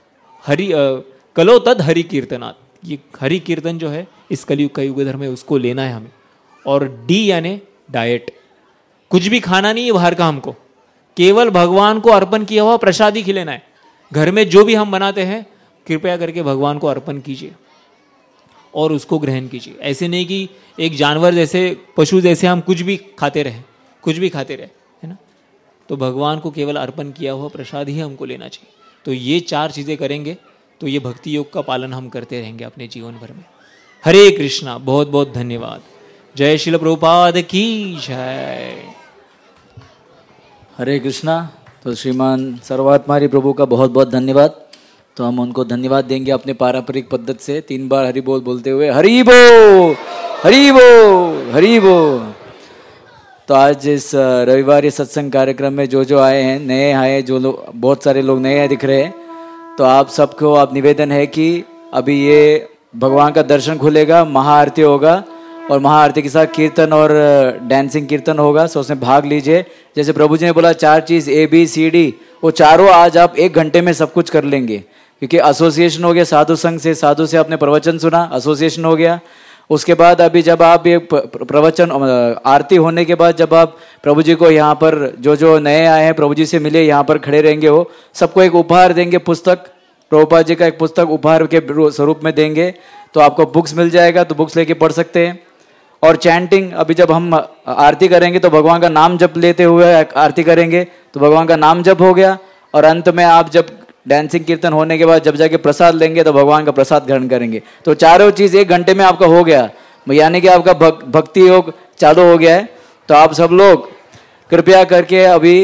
Speaker 2: कलो तद हरि कीर्तनात्। ये हरि कीर्तन जो है इस कलयुग का युग धर्म है, उसको लेना है हमें। और D यानी डाइट, कुछ भी खाना नहीं है बाहर का, हमको केवल भगवान को अर्पण किया हुआ प्रसाद ही खिलाना है। घर में जो भी हम बनाते हैं कृपया करके भगवान को अर्पण कीजिए और उसको ग्रहण कीजिए। ऐसे नहीं कि एक जानवर जैसे, पशु जैसे हम कुछ भी खाते रहे, है ना। तो भगवान को केवल अर्पण किया हुआ प्रसाद ही हमको लेना चाहिए। तो ये 4 चीजें करेंगे तो ये भक्ति योग का पालन हम करते रहेंगे अपने जीवन भर में। हरे कृष्णा, बहुत बहुत धन्यवाद। जय श्रील प्रभुपाद की जय।
Speaker 1: हरे कृष्णा। तो श्रीमान सर्वात्मारी प्रभु का बहुत बहुत धन्यवाद। तो हम उनको धन्यवाद देंगे अपने पारंपरिक पद्धति से 3 बार हरि बोल बोलते हुए, हरि बोल हरि बोल हरि बोल। तो आज इस रविवार सत्संग कार्यक्रम में जो आए हैं, नए आए जो लोग, बहुत सारे लोग नए दिख रहे हैं। तो आप सबको आप निवेदन है कि अभी ये भगवान का दर्शन खुलेगा, महाआरती होगा और महाआरती के साथ कीर्तन और डांसिंग कीर्तन होगा। सो उसमें भाग लीजिए। जैसे प्रभु जी ने बोला 4 चीज ABCD, वो चारों आज आप 1 घंटे में सब कुछ कर लेंगे। क्योंकि एसोसिएशन हो गया साधु संघ से, साधु से आपने प्रवचन सुना, एसोसिएशन हो गया। उसके बाद अभी जब आप ये प्रवचन आरती होने के बाद जब आप प्रभु जी को यहाँ पर जो नए आए हैं प्रभु जी से मिले, यहाँ पर खड़े रहेंगे, वो सबको एक उपहार देंगे, पुस्तक, प्रभुपाद जी का एक पुस्तक उपहार के स्वरूप में देंगे। तो आपको बुक्स मिल जाएगा, तो बुक्स लेके पढ़ सकते हैं। और चैंटिंग, अभी जब हम आरती करेंगे तो भगवान का नाम जप लेते हुए आरती करेंगे, तो भगवान का नाम जप हो गया। और अंत में आप जब डांसिंग कीर्तन होने के बाद जब जाके प्रसाद लेंगे तो भगवान का प्रसाद ग्रहण करेंगे। तो चारों चीज 1 घंटे में आपका हो गया, यानी कि आपका भक्ति योग चालू हो गया है। तो आप सब लोग कृपया करके अभी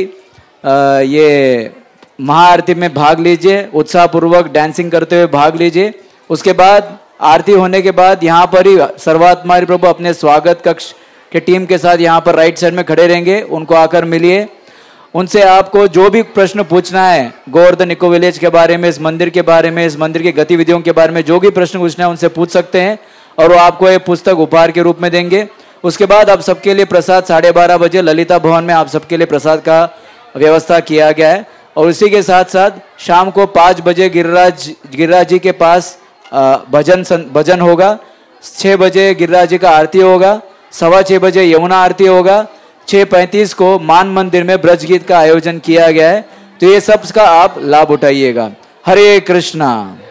Speaker 1: ये महाआरती में भाग लीजिए, उत्साह पूर्वक डांसिंग करते हुए भाग लीजिए। उसके बाद आरती होने के बाद यहाँ पर ही सर्वात्मारी प्रभु अपने स्वागत कक्ष के टीम के साथ यहाँ पर राइट साइड में खड़े रहेंगे, उनको आकर मिलिए। उनसे आपको जो भी प्रश्न पूछना है, गोवर्धन इको विलेज के बारे में, इस मंदिर के बारे में, इस मंदिर की गतिविधियों के बारे में जो भी प्रश्न पूछना है उनसे पूछ सकते हैं। और वो आपको एक पुस्तक उपहार के रूप में देंगे। उसके बाद आप सबके लिए प्रसाद 12:30 बजे ललिता भवन में आप सबके लिए प्रसाद का व्यवस्था किया गया है। और उसी के साथ साथ शाम को 5 बजे गिरिराज जी के पास भजन होगा। 6 बजे गिरिराज जी का आरती होगा। 6:15 बजे यमुना आरती होगा। 6:35 को मान मंदिर में ब्रज गीत का आयोजन किया गया है। तो ये सब का आप लाभ उठाइएगा। हरे कृष्णा।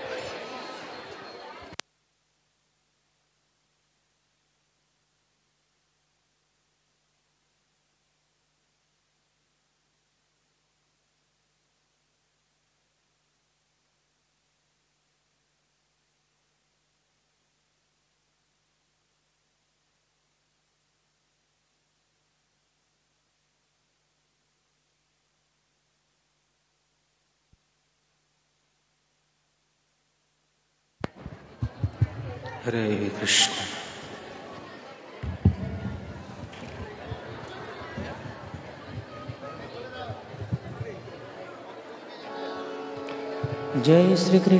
Speaker 1: हरे कृष्ण। जय श्री कृष्ण।